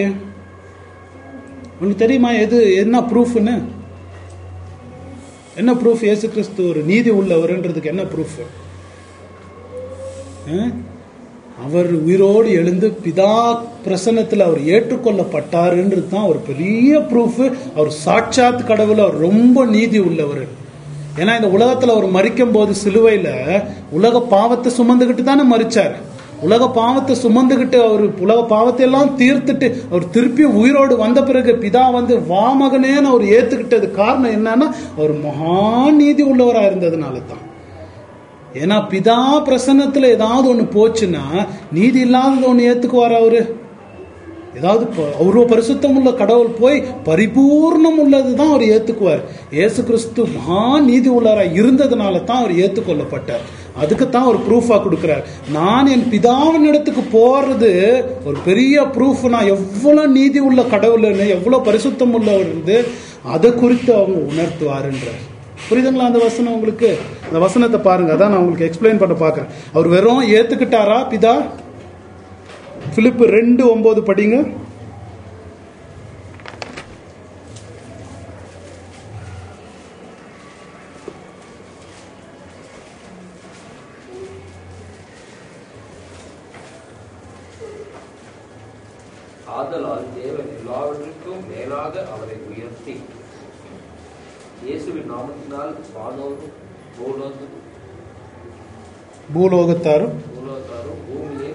உங்களுக்கு தெரியுமா? என்ன ப்ரூஃப்னு? என்ன ப்ரூஃப்? இயேசு கிறிஸ்து ஒரு நீதி உள்ளவர்ன்றதுக்கு என்ன ப்ரூஃப்? அவர் உயிரோடு எழுந்து பிதா பிரசன்னத்தில் அவர் ஏற்றுக்கொள்ளப்பட்டாருன்றது தான் ஒரு பெரிய ப்ரூஃப். அவர் சாட்சாத் கடவுள், அவர் ரொம்ப நீதி உள்ளவர். ஏன்னா இந்த உலகத்துல அவர் மரிக்கும் போது சிலுவையில உலக பாவத்தை சுமந்துகிட்டு தானே மரிச்சார். உலக பாவத்தை சுமந்துகிட்டு அவர் உலக பாவத்தை எல்லாம் தீர்த்துட்டு அவர் திருப்பி உயிரோடு வந்த பிறகு பிதா வா மகனேன்னு அவர் ஏத்துக்கிட்டது காரணம் என்னன்னா, அவர் மகா நீதி உள்ளவராக இருந்ததுனால தான். ஏன்னா பிதா பிரசன்னத்துல ஏதாவது ஒண்ணு போச்சுன்னா நீதி இல்லாதது ஒண்ணு ஏத்துக்குவார் அவரு. ஏதாவது அவ்வளோ பரிசுத்தம் உள்ள கடவுள் போய் பரிபூர்ணம் உள்ளதுதான் அவர் ஏத்துக்குவார். இயேசு கிறிஸ்து மகா நீதி உள்ளவராக இருந்ததுனால தான் அவர் ஏற்றுக்கொள்ளப்பட்டார். அதுக்குத்தான் ஒரு ப்ரூஃபா கொடுக்கிறார். நான் என் பிதாவின் இடத்துக்கு போறது ஒரு பெரிய ப்ரூஃப். நான் எவ்வளவு நீதி உள்ள கடவுள்னு, எவ்வளவு பரிசுத்தம் உள்ளவர் இருந்து அதை குறித்து அவங்க உணர்த்துவாருன்றார். புரியுதுங்களா அந்த வசனம் உங்களுக்கு? அந்த வசனத்தை பாருங்க, அதான் நான் உங்களுக்கு எக்ஸ்பிளைன் பண்ண பார்க்கிறேன். அவர் வெறும் ஏத்துக்கிட்டாரா பிதா? பிலிப்பு 2:9 படிங்க. ஆதலால் தேவன் எல்லாவற்றுக்கும் மேலாக அவரை உயர்த்தி இயேசுவின் நாமத்தினால் வானோரும் பூலோகத்தாரும் பூமியை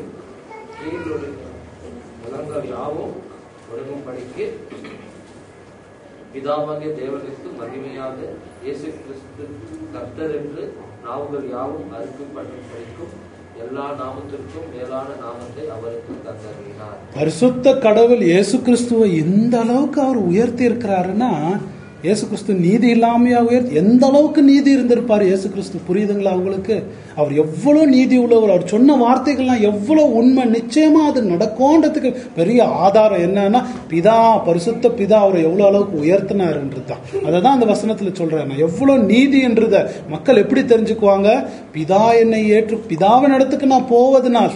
நிலங்கள் யாவும் ஒழுங்கும்படிக்கு பிதாவாகிய தேவனுக்கு மகிமையாக இயேசு கிறிஸ்து கர்த்தர் என்று நாவுகள் யாவும் அறிக்கைப்படும்படிக்கும் எல்லா நாமத்திற்கும் மேலான நாமத்தை அவருக்கு தந்தறினார். பரிசுத்த கடவுள் இயேசு கிறிஸ்துவை இந்த அளவுக்கு அவர் உயர்த்தி இருக்கிறாருன்னா, இயேசு கிறிஸ்து நீதி இல்லாமையா உயர்த்தி? எந்த அளவுக்கு நீதி இருந்திருப்பார் இயேசு கிறிஸ்து? புரியுதுங்களா உங்களுக்கு? அவர் எவ்வளவு நீதி உள்ளவர். அவர் சொன்ன வார்த்தைகள்லாம் எவ்வளவு உண்மை, நிச்சயமா அது நடக்கும்ன்றதுக்கு பெரிய ஆதாரம் என்னன்னா, பிதா, பரிசுத்த பிதா அவரை எவ்வளவு அளவுக்கு உயர்த்தினார்ன்றதுதான். அதை தான் அந்த வசனத்துல சொல்றேன். எவ்வளவு நீதி என்றத மக்கள் எப்படி தெரிஞ்சுக்குவாங்க? பிதா என்னை பிதாவின் இடத்துக்கு நான் போவதனால்,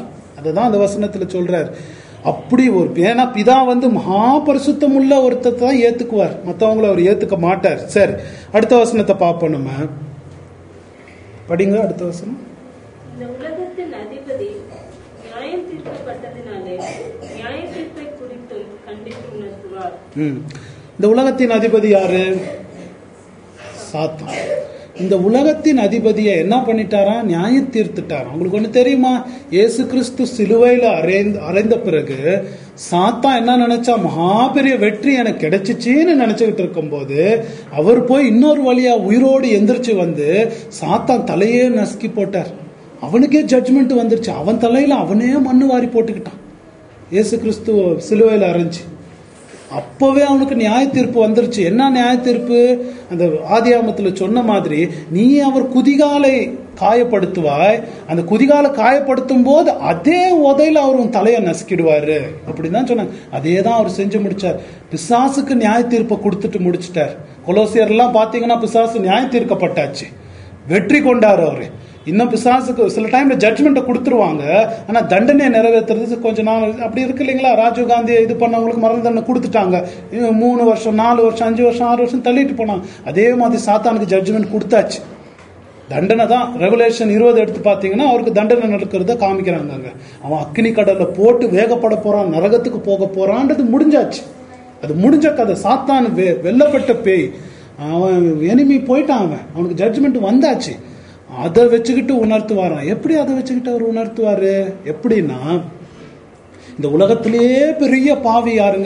அதுதான் அந்த வசனத்துல சொல்றார். அப்படி ஒரு ஏன்னா பிதா மகா பரிசுத்தம் உள்ள ஒருத்தர் தான் ஏத்துக்குவார், மற்றவங்கள அவர் ஏத்துக்க மாட்டார். சரி, அடுத்த வசனத்தை பார்ப்போம். நம்ம படிங்க அடுத்த வசனம். இந்த உலகத்தின் அதிபதி நியாயம் தீர்க்கப்பட்டதினாலே நியாய தீர்ப்பை குறித்தும் கண்டித்து உணர்த்துவார். இந்த உலகத்தின் அதிபதி யாரு? சாத்தான். இந்த உலகத்தின் அதிபதியை என்ன பண்ணிட்டாரா? நியாயம் தீர்த்துட்டார். உங்களுக்கு ஒண்ணு தெரியுமா? இயேசு கிறிஸ்து சிலுவையில அறைந்த பிறகு சாத்தான் என்ன நினைச்சா, மகா பெரிய வெற்றி எனக்கு கிடைச்சிச்சின்னு நினைச்சுக்கிட்டு இருக்கும் போது அவர் போய் இன்னொரு வழியா உயிரோடு எந்திரிச்சு சாத்தான் தலையே நசுக்கி போட்டார். அவனுக்கே ஜட்ஜ்மெண்ட் வந்துருச்சு. அவன் தலையில அவனே மண்ணு வாரி போட்டுக்கிட்டான் இயேசு கிறிஸ்து சிலுவையில அரைஞ்சு. அப்பவே அவனுக்கு நியாய தீர்ப்பு வந்துருச்சு. என்ன நியாய தீர்ப்பு? அந்த ஆதியாகமத்துல சொன்ன மாதிரி, நீ அவர் குதிகாலை காயப்படுத்துவாய், அந்த குதிகாலை காயப்படுத்தும் போது அதே உதையில அவர் உன் தலையை நசுக்கிடுவாரு அப்படிதான் சொன்னாங்க. அதே தான் அவர் செஞ்சு முடிச்சார். பிசாசுக்கு நியாய தீர்ப்பை கொடுத்துட்டு முடிச்சிட்டார். கொலோசியர் எல்லாம் பாத்தீங்கன்னா பிசாசு நியாய தீர்க்கப்பட்டாச்சு, வெற்றி கொண்டாரு அவரு. இன்னும் பிசாசுக்கு சில டைம்ல ஜட்ஜ்மெண்ட்டை கொடுத்துருவாங்க, ஆனா தண்டனையை நிறைவேற்றுறது கொஞ்சம் நாள் அப்படி இருக்கு இல்லைங்களா? ராஜீவ் காந்தி இது பண்ணவங்களுக்கு மரண தண்டனை கொடுத்துட்டாங்க. 3 வருஷம் 4 வருஷம் 5 வருஷம் 6 வருஷம் தள்ளிட்டு போனாங்க. அதே மாதிரி சாத்தானுக்கு ஜட்ஜ்மெண்ட் கொடுத்தாச்சு, தண்டனை தான். ரெவலேஷன் 20 எடுத்து பாத்தீங்கன்னா அவருக்கு தண்டனை நடக்கிறத காமிக்கிறாங்க. அவன் அக்னி கடல்ல போட்டு வேகப்பட போறான், நரகத்துக்கு போக போறான்றது முடிஞ்சாச்சு. அது முடிஞ்ச கதை. சாத்தான் வெல்லப்பட்ட பேய், அவன் எனிமி போயிட்டான், அவனுக்கு ஜட்ஜ்மெண்ட் வந்தாச்சு. அதை வச்சுக்கிட்டு உணர்த்துவாராம். எப்படி அதை வச்சுக்கிட்டு அவர் உணர்த்துவாரு? எப்படின்னா, இந்த உலகத்திலேயே பெரிய பாவி யாருங்க?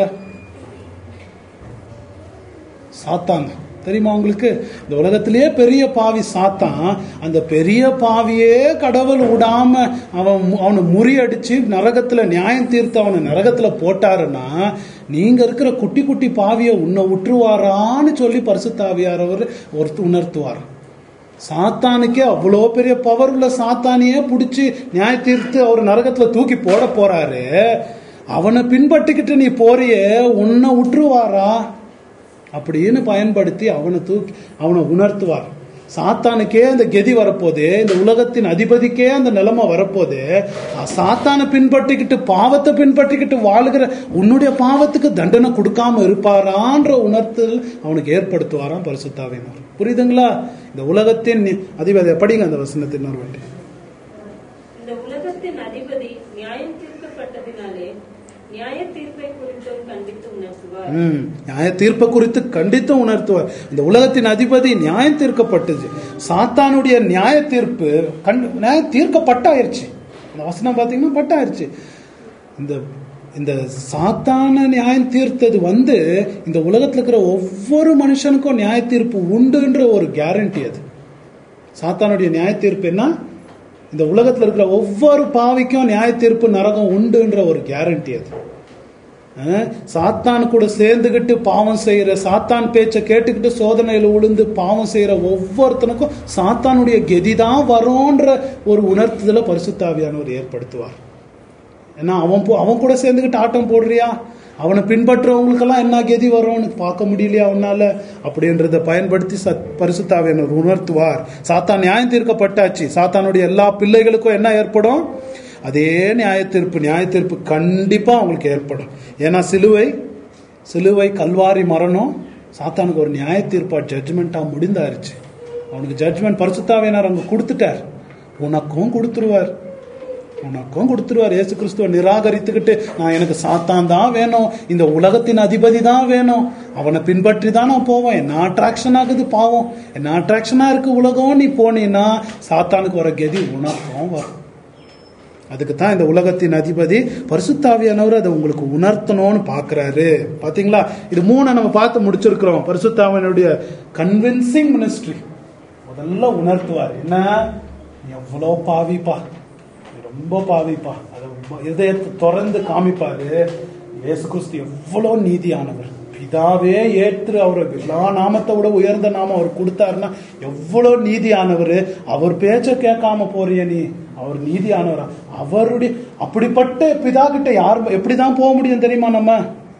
சாத்தான். தெரியுமா உங்களுக்கு? இந்த உலகத்திலேயே பெரிய பாவி சாத்தான். அந்த பெரிய பாவியே கடவுள் விடாம அவனை முறியடிச்சு நரகத்துல நியாயம் தீர்த்து அவனை நரகத்துல போட்டாருன்னா, நீங்க இருக்கிற குட்டி குட்டி பாவிய உன்னை விட்டுருவாரான்னு சொல்லி பரிசுத்த ஆவியானவர் ஒருத்தர் உணர்த்துவார். சாத்தானுக்கே அவ்வளோ பெரிய பவர் உள்ள சாத்தானியே பிடிச்சி நியாய தீர்த்து அவர் நரகத்துல தூக்கி போட போறாரு. அவனை பின்பற்றிக்கிட்டு நீ போறியே, உன்னை விட்டுருவாரா அப்படின்னு பயன்படுத்தி அவனை உணர்த்துவார். சாத்தானுக்கே அந்த கெதி வரப்போது, இந்த உலகத்தின் அதிபதிக்கே அந்த நிலைமை வரப்போது, சாத்தானை பின்பற்றிக்கிட்டு பாவத்தை பின்பற்றிக்கிட்டு வாழுகிற உன்னுடைய பாவத்துக்கு தண்டனை கொடுக்காம இருப்பாரான்ற உணர்த்தல் அவனுக்கு ஏற்படுத்துவாராம் பரிசுத்த ஆவியானவர். புரியுதுங்களா? இந்த உலகத்தின் அதிபதி படிங்க அந்த வசனத்தின் ஒரு வாட்டி. இந்த உலகத்தின் அதிபதி நியாயம் தீர்க்கப்பட்டதினாலே நியாய தீர்ப்பை குறித்தும் கண்டித்து உணர்த்துவார். நியாய தீர்ப்பை குறித்து கண்டித்து உணர்த்துவார். இந்த உலகத்தின் அதிபதி நியாயம் தீர்க்கப்பட்டது. சாத்தானுடைய நியாய தீர்ப்பு நியாயம் தீர்க்கப்பட்டாயிருச்சு. இந்த வசனம் பாத்தீங்கன்னா பட்டாயிருச்சு. இந்த சாத்தான நியாயம் தீர்த்தது இந்த உலகத்துல இருக்கிற ஒவ்வொரு மனுஷனுக்கும் நியாய தீர்ப்பு உண்டுன்ற ஒரு கேரண்டி. அது சாத்தானுடைய நியாய தீர்ப்பு என்ன? இந்த உலகத்துல இருக்கிற ஒவ்வொரு பாவிக்கும் நியாய தீர்ப்பு நரகம் உண்டுன்ற ஒரு கேரண்டி. அது சாத்தான் கூட சேர்ந்துகிட்டு பாவம் செய்யற, சாத்தான் பேச்சை கேட்டுக்கிட்டு சோதனையில விழுந்து பாவம் செய்யற ஒவ்வொருத்தனுக்கும் சாத்தானுடைய கெதிதான் வரும்ன்ற ஒரு உணர்த்துதல பரிசுத்த ஆவியானவர் ஏற்படுத்துவார். ஏன்னா அவன் கூட சேர்ந்துக்கிட்டு ஆட்டம் போடுறியா, அவனை பின்பற்றுறவங்களுக்கெல்லாம் என்ன கெதி வரும்னு பார்க்க முடியலையா அவனால அப்படின்றத பயன்படுத்தி பரிசுத்த ஆவியானவர் உணர்த்துவார். சாத்தான் நியாயம் தீர்க்கப்பட்டாச்சு. சாத்தானுடைய எல்லா பிள்ளைகளுக்கும் என்ன ஏற்படும்? அதே நியாய தீர்ப்பு கண்டிப்பா அவங்களுக்கு ஏற்படும். ஏன்னா சிலுவை கல்வாரி மரணம் சாத்தானுக்கு ஒரு நியாய தீர்ப்பா ஜட்ஜ்மெண்டா முடிந்தாருச்சு. அவனுக்கு ஜட்ஜ்மெண்ட் பரிசுத்த ஆவியானவர் அங்க கொடுத்துட்டார். உனக்கும் கொடுத்துருவார். இயேசு கிறிஸ்துவ நிராகரித்துக்கிட்டு நான் எனக்கு சாத்தான் தான் வேணும், இந்த உலகத்தின் அதிபதி தான் வேணும், அவனை பின்பற்றி தான் நான் போவேன், என்ன அட்ராக்ஷன் ஆகுது பாவம், என்ன அட்ராக்ஷனா இருக்கு உலகம், நீ போனீன்னா சாத்தானுக்கு வர கெதி உனக்கும் வரும். அதுக்கு தான் இந்த உலகத்தின் அதிபதி பரிசுத்த ஆவியானவர் அதை உங்களுக்கு உணர்த்தணும்னு பாக்குறாரு. பாத்தீங்களா? இது 3 நம்ம பார்த்து முடிச்சிருக்கிறோம். பரிசுத்த ஆவியானவருடைய கன்வின்சிங் மினிஸ்ட்ரி முதல்ல உணர்த்துவார். என்ன, எவ்வளோ பாவிப்பா, ரொம்ப பாவிப்பா, அதை இதயத்தை திறந்து காமிப்பாரு. இயேசு கிறிஸ்து எவ்வளவு நீதியானவர், பிதாவே ஏற்று அவர் எல்லா நாமத்தை விட உயர்ந்த நாமம் அவர் கொடுத்தாருன்னா எவ்வளவு நீதியானவர். அவர் பேச்ச கேட்காம போறிய நீ, அவர் நீதியானவரா? அவருடைய அப்படிப்பட்ட பிதா கிட்ட யார் எப்படிதான் போக முடியும் தெரியுமா? நம்ம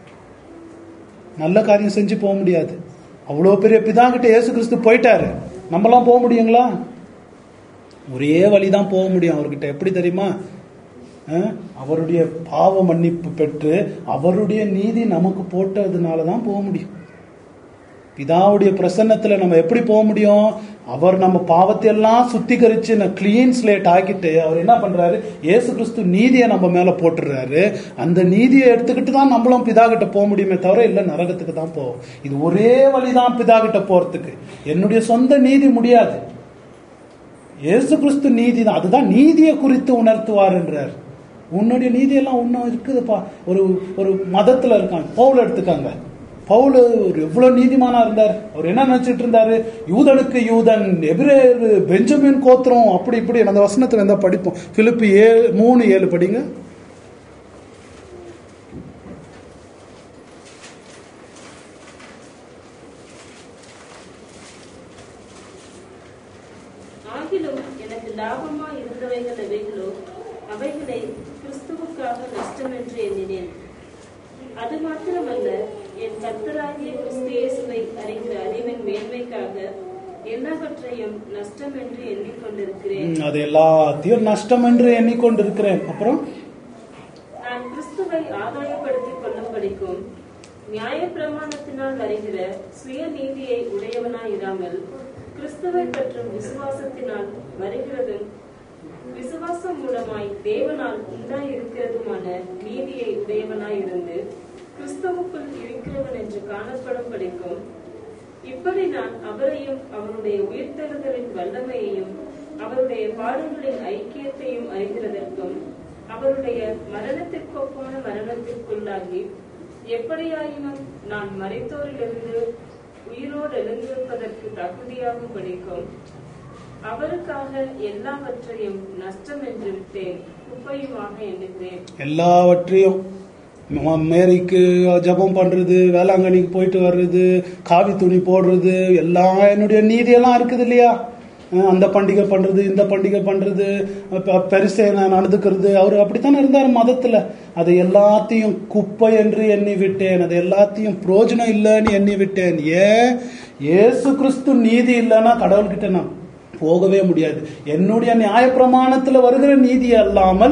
நல்ல காரியம் செஞ்சு போக முடியாது. அவ்வளவு பெரிய பிதா கிட்ட இயேசு கிறிஸ்து போயிட்டாரு. நம்மளாம் போக முடியுங்களா? ஒரே வழிதான் போக முடியும் அவர்கிட்ட. எப்படி தெரியுமா? அவருடைய பாவ மன்னிப்பு பெற்று அவருடைய நீதி நமக்கு போட்டதுனால தான் போக முடியும். பிதாவுடைய பிரசன்னத்துல நம்ம எப்படி போக முடியும்? அவர் நம்ம பாவத்தை எல்லாம் சுத்திகரிச்சு கிளீன் ஸ்லேட் ஆக்கிட்டு அவர் என்ன பண்றாரு? இயேசு கிறிஸ்து நீதியை நம்ம மேல போட்டுறாரு. அந்த நீதியை எடுத்துக்கிட்டு தான் நம்மளும் பிதா கிட்ட போக முடியுமே தவிர இல்ல நரகத்துக்கு தான் போவோம். இது ஒரே வழிதான் பிதா கிட்ட போறதுக்கு. என்னுடைய சொந்த நீதி முடியாது. இயேசு கிறிஸ்து நீதி தான். அதுதான் நீதியை குறித்து உணர்த்துவார் என்றார். உன்னுடைய நீதியெல்லாம் ஒன்னும் இருக்குதுப்பா. ஒரு மதத்துல இருக்காங்க. பவுல் எடுத்துக்காங்க. பவுல் எவ்வளவு நீதிமானா இருந்தார். அவர் என்ன நினைச்சிட்டு இருந்தாரு? யூதனுக்கு யூதன், எபிரேயர், பெஞ்சமின் கோத்திரம், அப்படி இப்படி. அந்த வசனத்துல இருந்தா படிப்போம். பிலிப்பி 3:7 படிங்க. ஆகிலும் எனக்கு லாபமா இருந்தவைகள் எவைகளோ அவைகளை கிறிஸ்துவுக்காக நஷ்டம் என்று எண்ணினேன். அது மாத்திரமல்ல, என் கர்த்தராகிய கிறிஸ்து இயேசுவை அறிகிற அறிவின் மேன்மைக்காக எல்லாவற்றையும் நஷ்டம் என்று எண்ணிக்கொண்டிருக்கிறேன். அது எல்லாத்தையும் நஷ்டம் என்று எண்ணிக்கொண்டிருக்கிறேன். அப்புறம் நான் கிறிஸ்துவை ஆதாயப்படுத்திக் கொள்ளும்படிக்கும் நியாய பிரமாணத்தினால் வருகிற சுய நீதியை உடையவனாயிராமல் கிறிஸ்துவை பற்றும் விசுவாசத்தினால் வருகிறதும் விசுவாசம் மூலமாய் தேவனால் உண்டாயிருக்கிறதுமான நீதியை உடையவனாயிருந்து கிறிஸ்துவுக்குள் இருக்கிறவன் என்று காணப்படும் படிக்கும் இப்படி நான் அவரையும் அவருடைய உயிர்த்தெழுதலின் வல்லமையையும் அவருடைய பாடுகளின் ஐக்கியத்தையும் அறிகிறதற்கும் அவருடைய மரணத்திற்கொப்பான மரணத்திற்குள்ளாகி எப்படியாயினும் நான் மரித்தோரிலிருந்து உயிரோடு எழுந்திருப்பதற்கு தகுதியாகும் படிக்கும் அவருக்காக எல்லாவற்றையும் நஷ்டம் என்று விட்டேன், குப்பையுமாக எண்ணுகிறேன். எல்லாவற்றையும் மேரிக்கு ஜபம் பண்றது, வேளாங்கண்ணிக்கு போயிட்டு வர்றது, காவி துணி போடுறது, எல்லாம் என்னுடைய நீதியெல்லாம் இருக்குது இல்லையா? அந்த பண்டிகை பண்றது, இந்த பண்டிகை பண்றது, பெருசே நடந்துக்கிறது. அவர் அப்படித்தானே இருந்தார் மதத்துல. அதை எல்லாத்தையும் குப்பை என்று எண்ணி விட்டேன். அதை எல்லாத்தையும் பிரயோஜனம் இல்லைன்னு எண்ணி விட்டேன். இயேசு கிறிஸ்து நீதி இல்லைன்னா கடவுள்கிட்ட நான் போகவே முடியாது. என்னுடைய நியாய பிரமாணத்துல வருகிற நீதி அல்லாமல்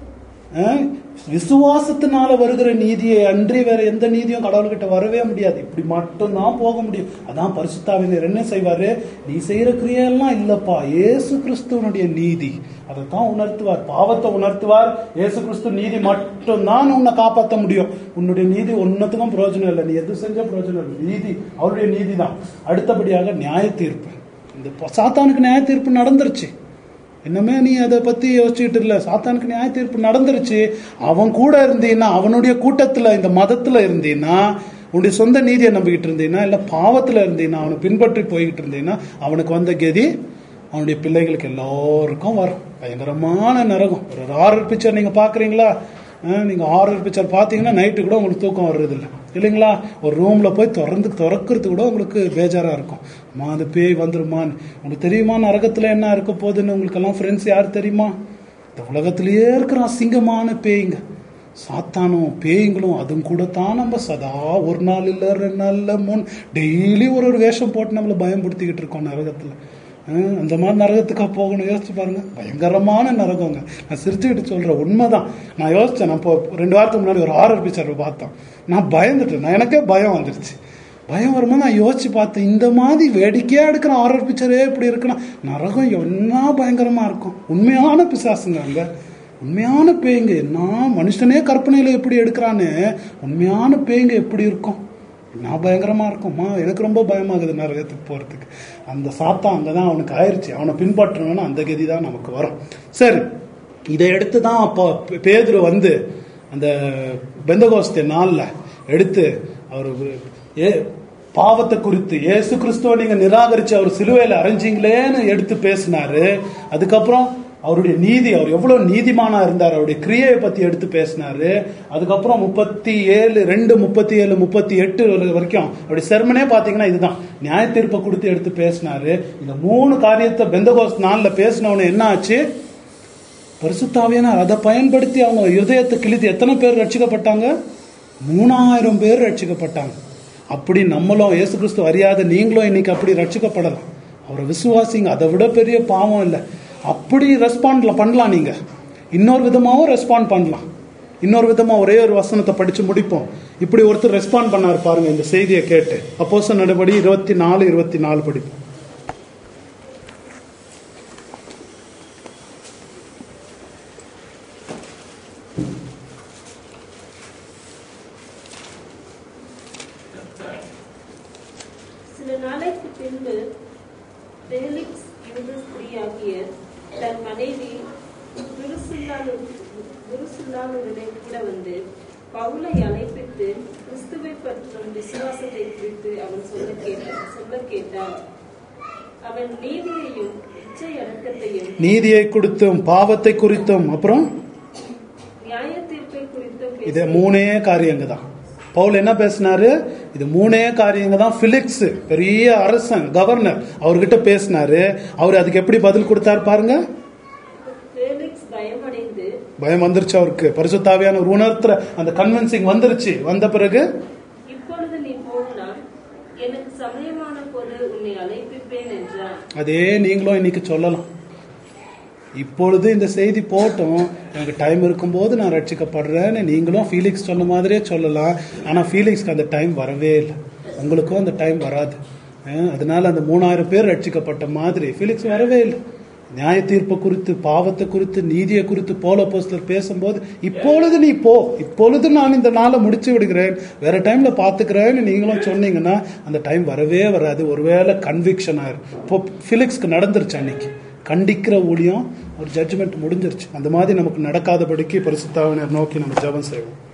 விசுவாசத்தினால வருகிற நீதியை அன்றி வேற எந்த நீதியும் கடவுள்கிட்ட வரவே முடியாது. இப்படி மட்டும்தான் போக முடியும். அதான் பரிசுத்தாவினர் என்ன செய்வாரு? நீ செய்யற கிரியெல்லாம் இல்லப்பா, இயேசு கிறிஸ்துவனுடைய நீதி அதைத்தான் உணர்த்துவார். பாவத்தை உணர்த்துவார். இயேசு கிறிஸ்து நீதி மட்டும்தான் உன்னை காப்பாற்ற முடியும். உன்னுடைய நீதி ஒன்னத்துக்கும் பிரயோஜனம் இல்லை. நீ எது செஞ்ச பிரயோஜனம் இல்லை. நீதி அவருடைய நீதி தான். அடுத்தபடியாக நியாய தீர்ப்பு. இந்த சாத்தானுக்கு நியாய தீர்ப்பு நடந்துருச்சு. இன்னமே நீ அதை பத்தி யோசிச்சுட்டு இல்ல. சாத்தானுக்கு நியாய தீர்ப்பு நடந்துருச்சு. அவன் கூட இருந்தீன்னா, அவனுடைய கூட்டத்துல இந்த மதத்துல இருந்தீன்னா, உன்னுடைய சொந்த நீதியை நம்பிக்கிட்டு இருந்தீங்கன்னா, இல்ல பாவத்துல இருந்தீங்கன்னா, அவனை பின்பற்றி போய்கிட்டு இருந்தீங்கன்னா, அவனுக்கு வந்த கதி அவனுடைய பிள்ளைகளுக்கு எல்லோருக்கும் வரும். பயங்கரமான நரகம். ஒரு ஹாரர் பிக்சர் நீங்க பாக்குறீங்களா? நீங்க ஹாரர் பிக்சர் பாத்தீங்கன்னா நைட்டு கூட உங்களுக்கு தூக்கம் வர்றது இல்லை இல்லைங்களா? ஒரு ரூம்ல போய் திறக்கிறது கூட உங்களுக்கு பேஜாரா இருக்கும். அம்மா அந்த பேய் வந்துருமான்னு. உங்களுக்கு தெரியுமா நரகத்துல என்ன இருக்க போகுதுன்னு? உங்களுக்கு எல்லாம் ஃப்ரெண்ட்ஸ் யார் தெரியுமா? இந்த உலகத்திலேயே இருக்கிற அசிங்கமான பேய்ங்க, சாத்தானும் பேய்களும். அதுவும் கூட தான் நம்ம சதா ஒரு நாள் இல்ல 2 நாள் இல்ல 3 டெய்லி ஒரு வேஷம் போட்டு நம்மள பயன்படுத்திக்கிட்டு இருக்கோம் நரகத்துல. அந்த மாதிரி நரகத்துக்கா போகணும்? யோசிச்சு பாருங்க. பயங்கரமான நரகங்க. நான் சிரிச்சுக்கிட்டு சொல்றேன், உண்மைதான். நான் யோசிச்சேன். நான் இப்போ 2 வாரத்துக்கு முன்னாடி ஒரு ஹாரர் பிக்சர் பார்த்தேன். நான் பயந்துட்டேன். எனக்கே பயம் வந்துருச்சு. பயம் வரும்போது நான் யோசிச்சு பார்த்தேன், இந்த மாதிரி வேடிக்கையா எடுக்கிற ஹாரர் பிக்சரே இப்படி இருக்குன்னா நரகம் என்ன பயங்கரமா இருக்கும். உண்மையான பிசாசுங்க அங்க, உண்மையான பேய்ங்க. என்ன மனுஷனே கற்பனையில எப்படி எடுக்கிறான்னு, உண்மையான பேய்ங்க எப்படி இருக்கும்? நான் பயங்கரமா இருக்கும்மா. எனக்கு ரொம்ப பயமாகுது நரகத்துக்கு போறதுக்கு. அந்த சாத்தான் அங்கதான் அவனுக்கு ஆயிடுச்சு. அவனை பின்பற்றணும்னா அந்த கதி தான் நமக்கு வரும். சரி, இதை எடுத்துதான் அப்போ பேதுரு வந்து அந்த பெந்தகோஸ்தே நாள்ல எடுத்து அவர் பாவத்தை குறித்து இயேசு கிறிஸ்துவ நீங்க நிராகரிச்சு அவர் சிலுவையில அரைஞ்சிங்களேன்னு எடுத்து பேசினாரு. அதுக்கப்புறம் அவருடைய நீதி, அவர் எவ்வளவு நீதிமானா இருந்தார், அவருடைய கிரியையை பத்தி எடுத்து பேசினாரு. அதுக்கப்புறம் 37, 2, 37, 38 வரைக்கும் அவருடைய செர்மனே பாத்தீங்கன்னா இதுதான். நியாய தீர்ப்பை கொடுத்து எடுத்து பேசினாரு. இந்த 3 காரியத்தை பெந்தகோஸ்து நாள்ல பேசினவன என்ன ஆச்சு? பரிசுத்தாவியானவர் அதை பயன்படுத்தி அவங்க இருதயத்தை கிழித்து எத்தனை பேர் ரட்சிக்கப்பட்டாங்க? 3000 பேர் ரட்சிக்கப்பட்டாங்க. அப்படி நம்மளும் இயேசு கிறிஸ்து அறியாத நீங்களும் இன்னைக்கு அப்படி ரட்சிக்கப்படலாம். அவரை விசுவாசிங்க. அதை விட பெரிய பாவம் இல்லை. அப்படி ரெஸ்பாண்ட் பண்ணலாம் நீங்க. இன்னொரு விதமாகவும் ரெஸ்பாண்ட் பண்ணலாம். இன்னொரு விதமா ஒரே ஒரு வசனத்தை படிச்சு முடிப்போம். இப்படி ஒருத்தர் ரெஸ்பாண்ட் பண்ணாரு பாருங்க இந்த செய்தியை கேட்டு. அப்போஸ்தலர் நடபடி 24:24 படிப்போம். சில நாளைக்கு பின்பு பெலிக்ஸ் யூத ஸ்திரீயாகிய தன் மனைவி துருசில்லாளுடனே கூட வந்து பவுலை அழைப்பித்து கிறிஸ்துவை பற்றும் விசுவாசத்தை குறித்து அவன் சொல்ல கேட்டான். அவன் நீதியையும் இச்சை அடக்கத்தையும் நீதியை குறித்தும் பாவத்தை குறித்தும் அப்புறம் நியாய தீர்ப்பை குறித்தும் இது 3 காரியங்க தான். பவுல் என்ன பேசினாரு? இது 3 காரியங்க தான். பிலிக்ஸ் பெரிய அரசன், கவர்னர், அவர்கிட்ட பேசினாரு. அவர் அதுக்கு எப்படி பதில் கொடுத்தாரு பாருங்க. பெலிக்ஸ் பயமடைந்து, பயம் வந்துருச்சு அவருக்கு. பரிசுத்த ஆவியானவர் உணர்த்துற அந்த கன்வின்சிங் வந்துருச்சு. வந்த பிறகு இப்பொழுது நீ போனால் எனக்கு சமயமான போது உன்னை அழைப்பிப்பேன் என்றான். அதே நீங்களும் இன்னைக்கு சொல்லலாம். இப்பொழுது இந்த செய்தி போட்டோம், எனக்கு டைம் இருக்கும்போது நான் ரட்சிக்கப்படுறேன்னு நீங்களும் ஃபீலிக்ஸ் சொன்ன மாதிரியே சொல்லலாம். ஆனா ஃபீலிக்ஸ்க்கு அந்த டைம் வரவே இல்லை, உங்களுக்கும் அந்த டைம் வராது. அதனால அந்த 3000 பேர் ரட்சிக்கப்பட்ட மாதிரி ஃபீலிக்ஸ் வரவே இல்லை. நியாய தீர்ப்பு குறித்து, பாவத்தை குறித்து, நீதியை குறித்து பவுல் அப்போஸ்தலர் பேசும்போது இப்பொழுது நீ போ, இப்பொழுது நான் இந்த நாளை முடிச்சு விடுகிறேன், வேற டைம்ல பாத்துக்கிறேன்னு நீங்களும் சொன்னீங்கன்னா அந்த டைம் வரவே வராது. ஒருவேளை கன்விக்ஷன் ஆயிரும். இப்போ பிலிக்ஸ்க்கு நடந்துருச்சு, அன்னைக்கு கண்டிக்கிற ஊழியம், ஒரு ஜட்ஜ்மெண்ட் முடிஞ்சிருச்சு. அந்த மாதிரி நமக்கு நடக்காதபடிக்கு பரிசுத்த ஆவியானவரை நோக்கி நம்ம ஜெபம் செய்வோம்.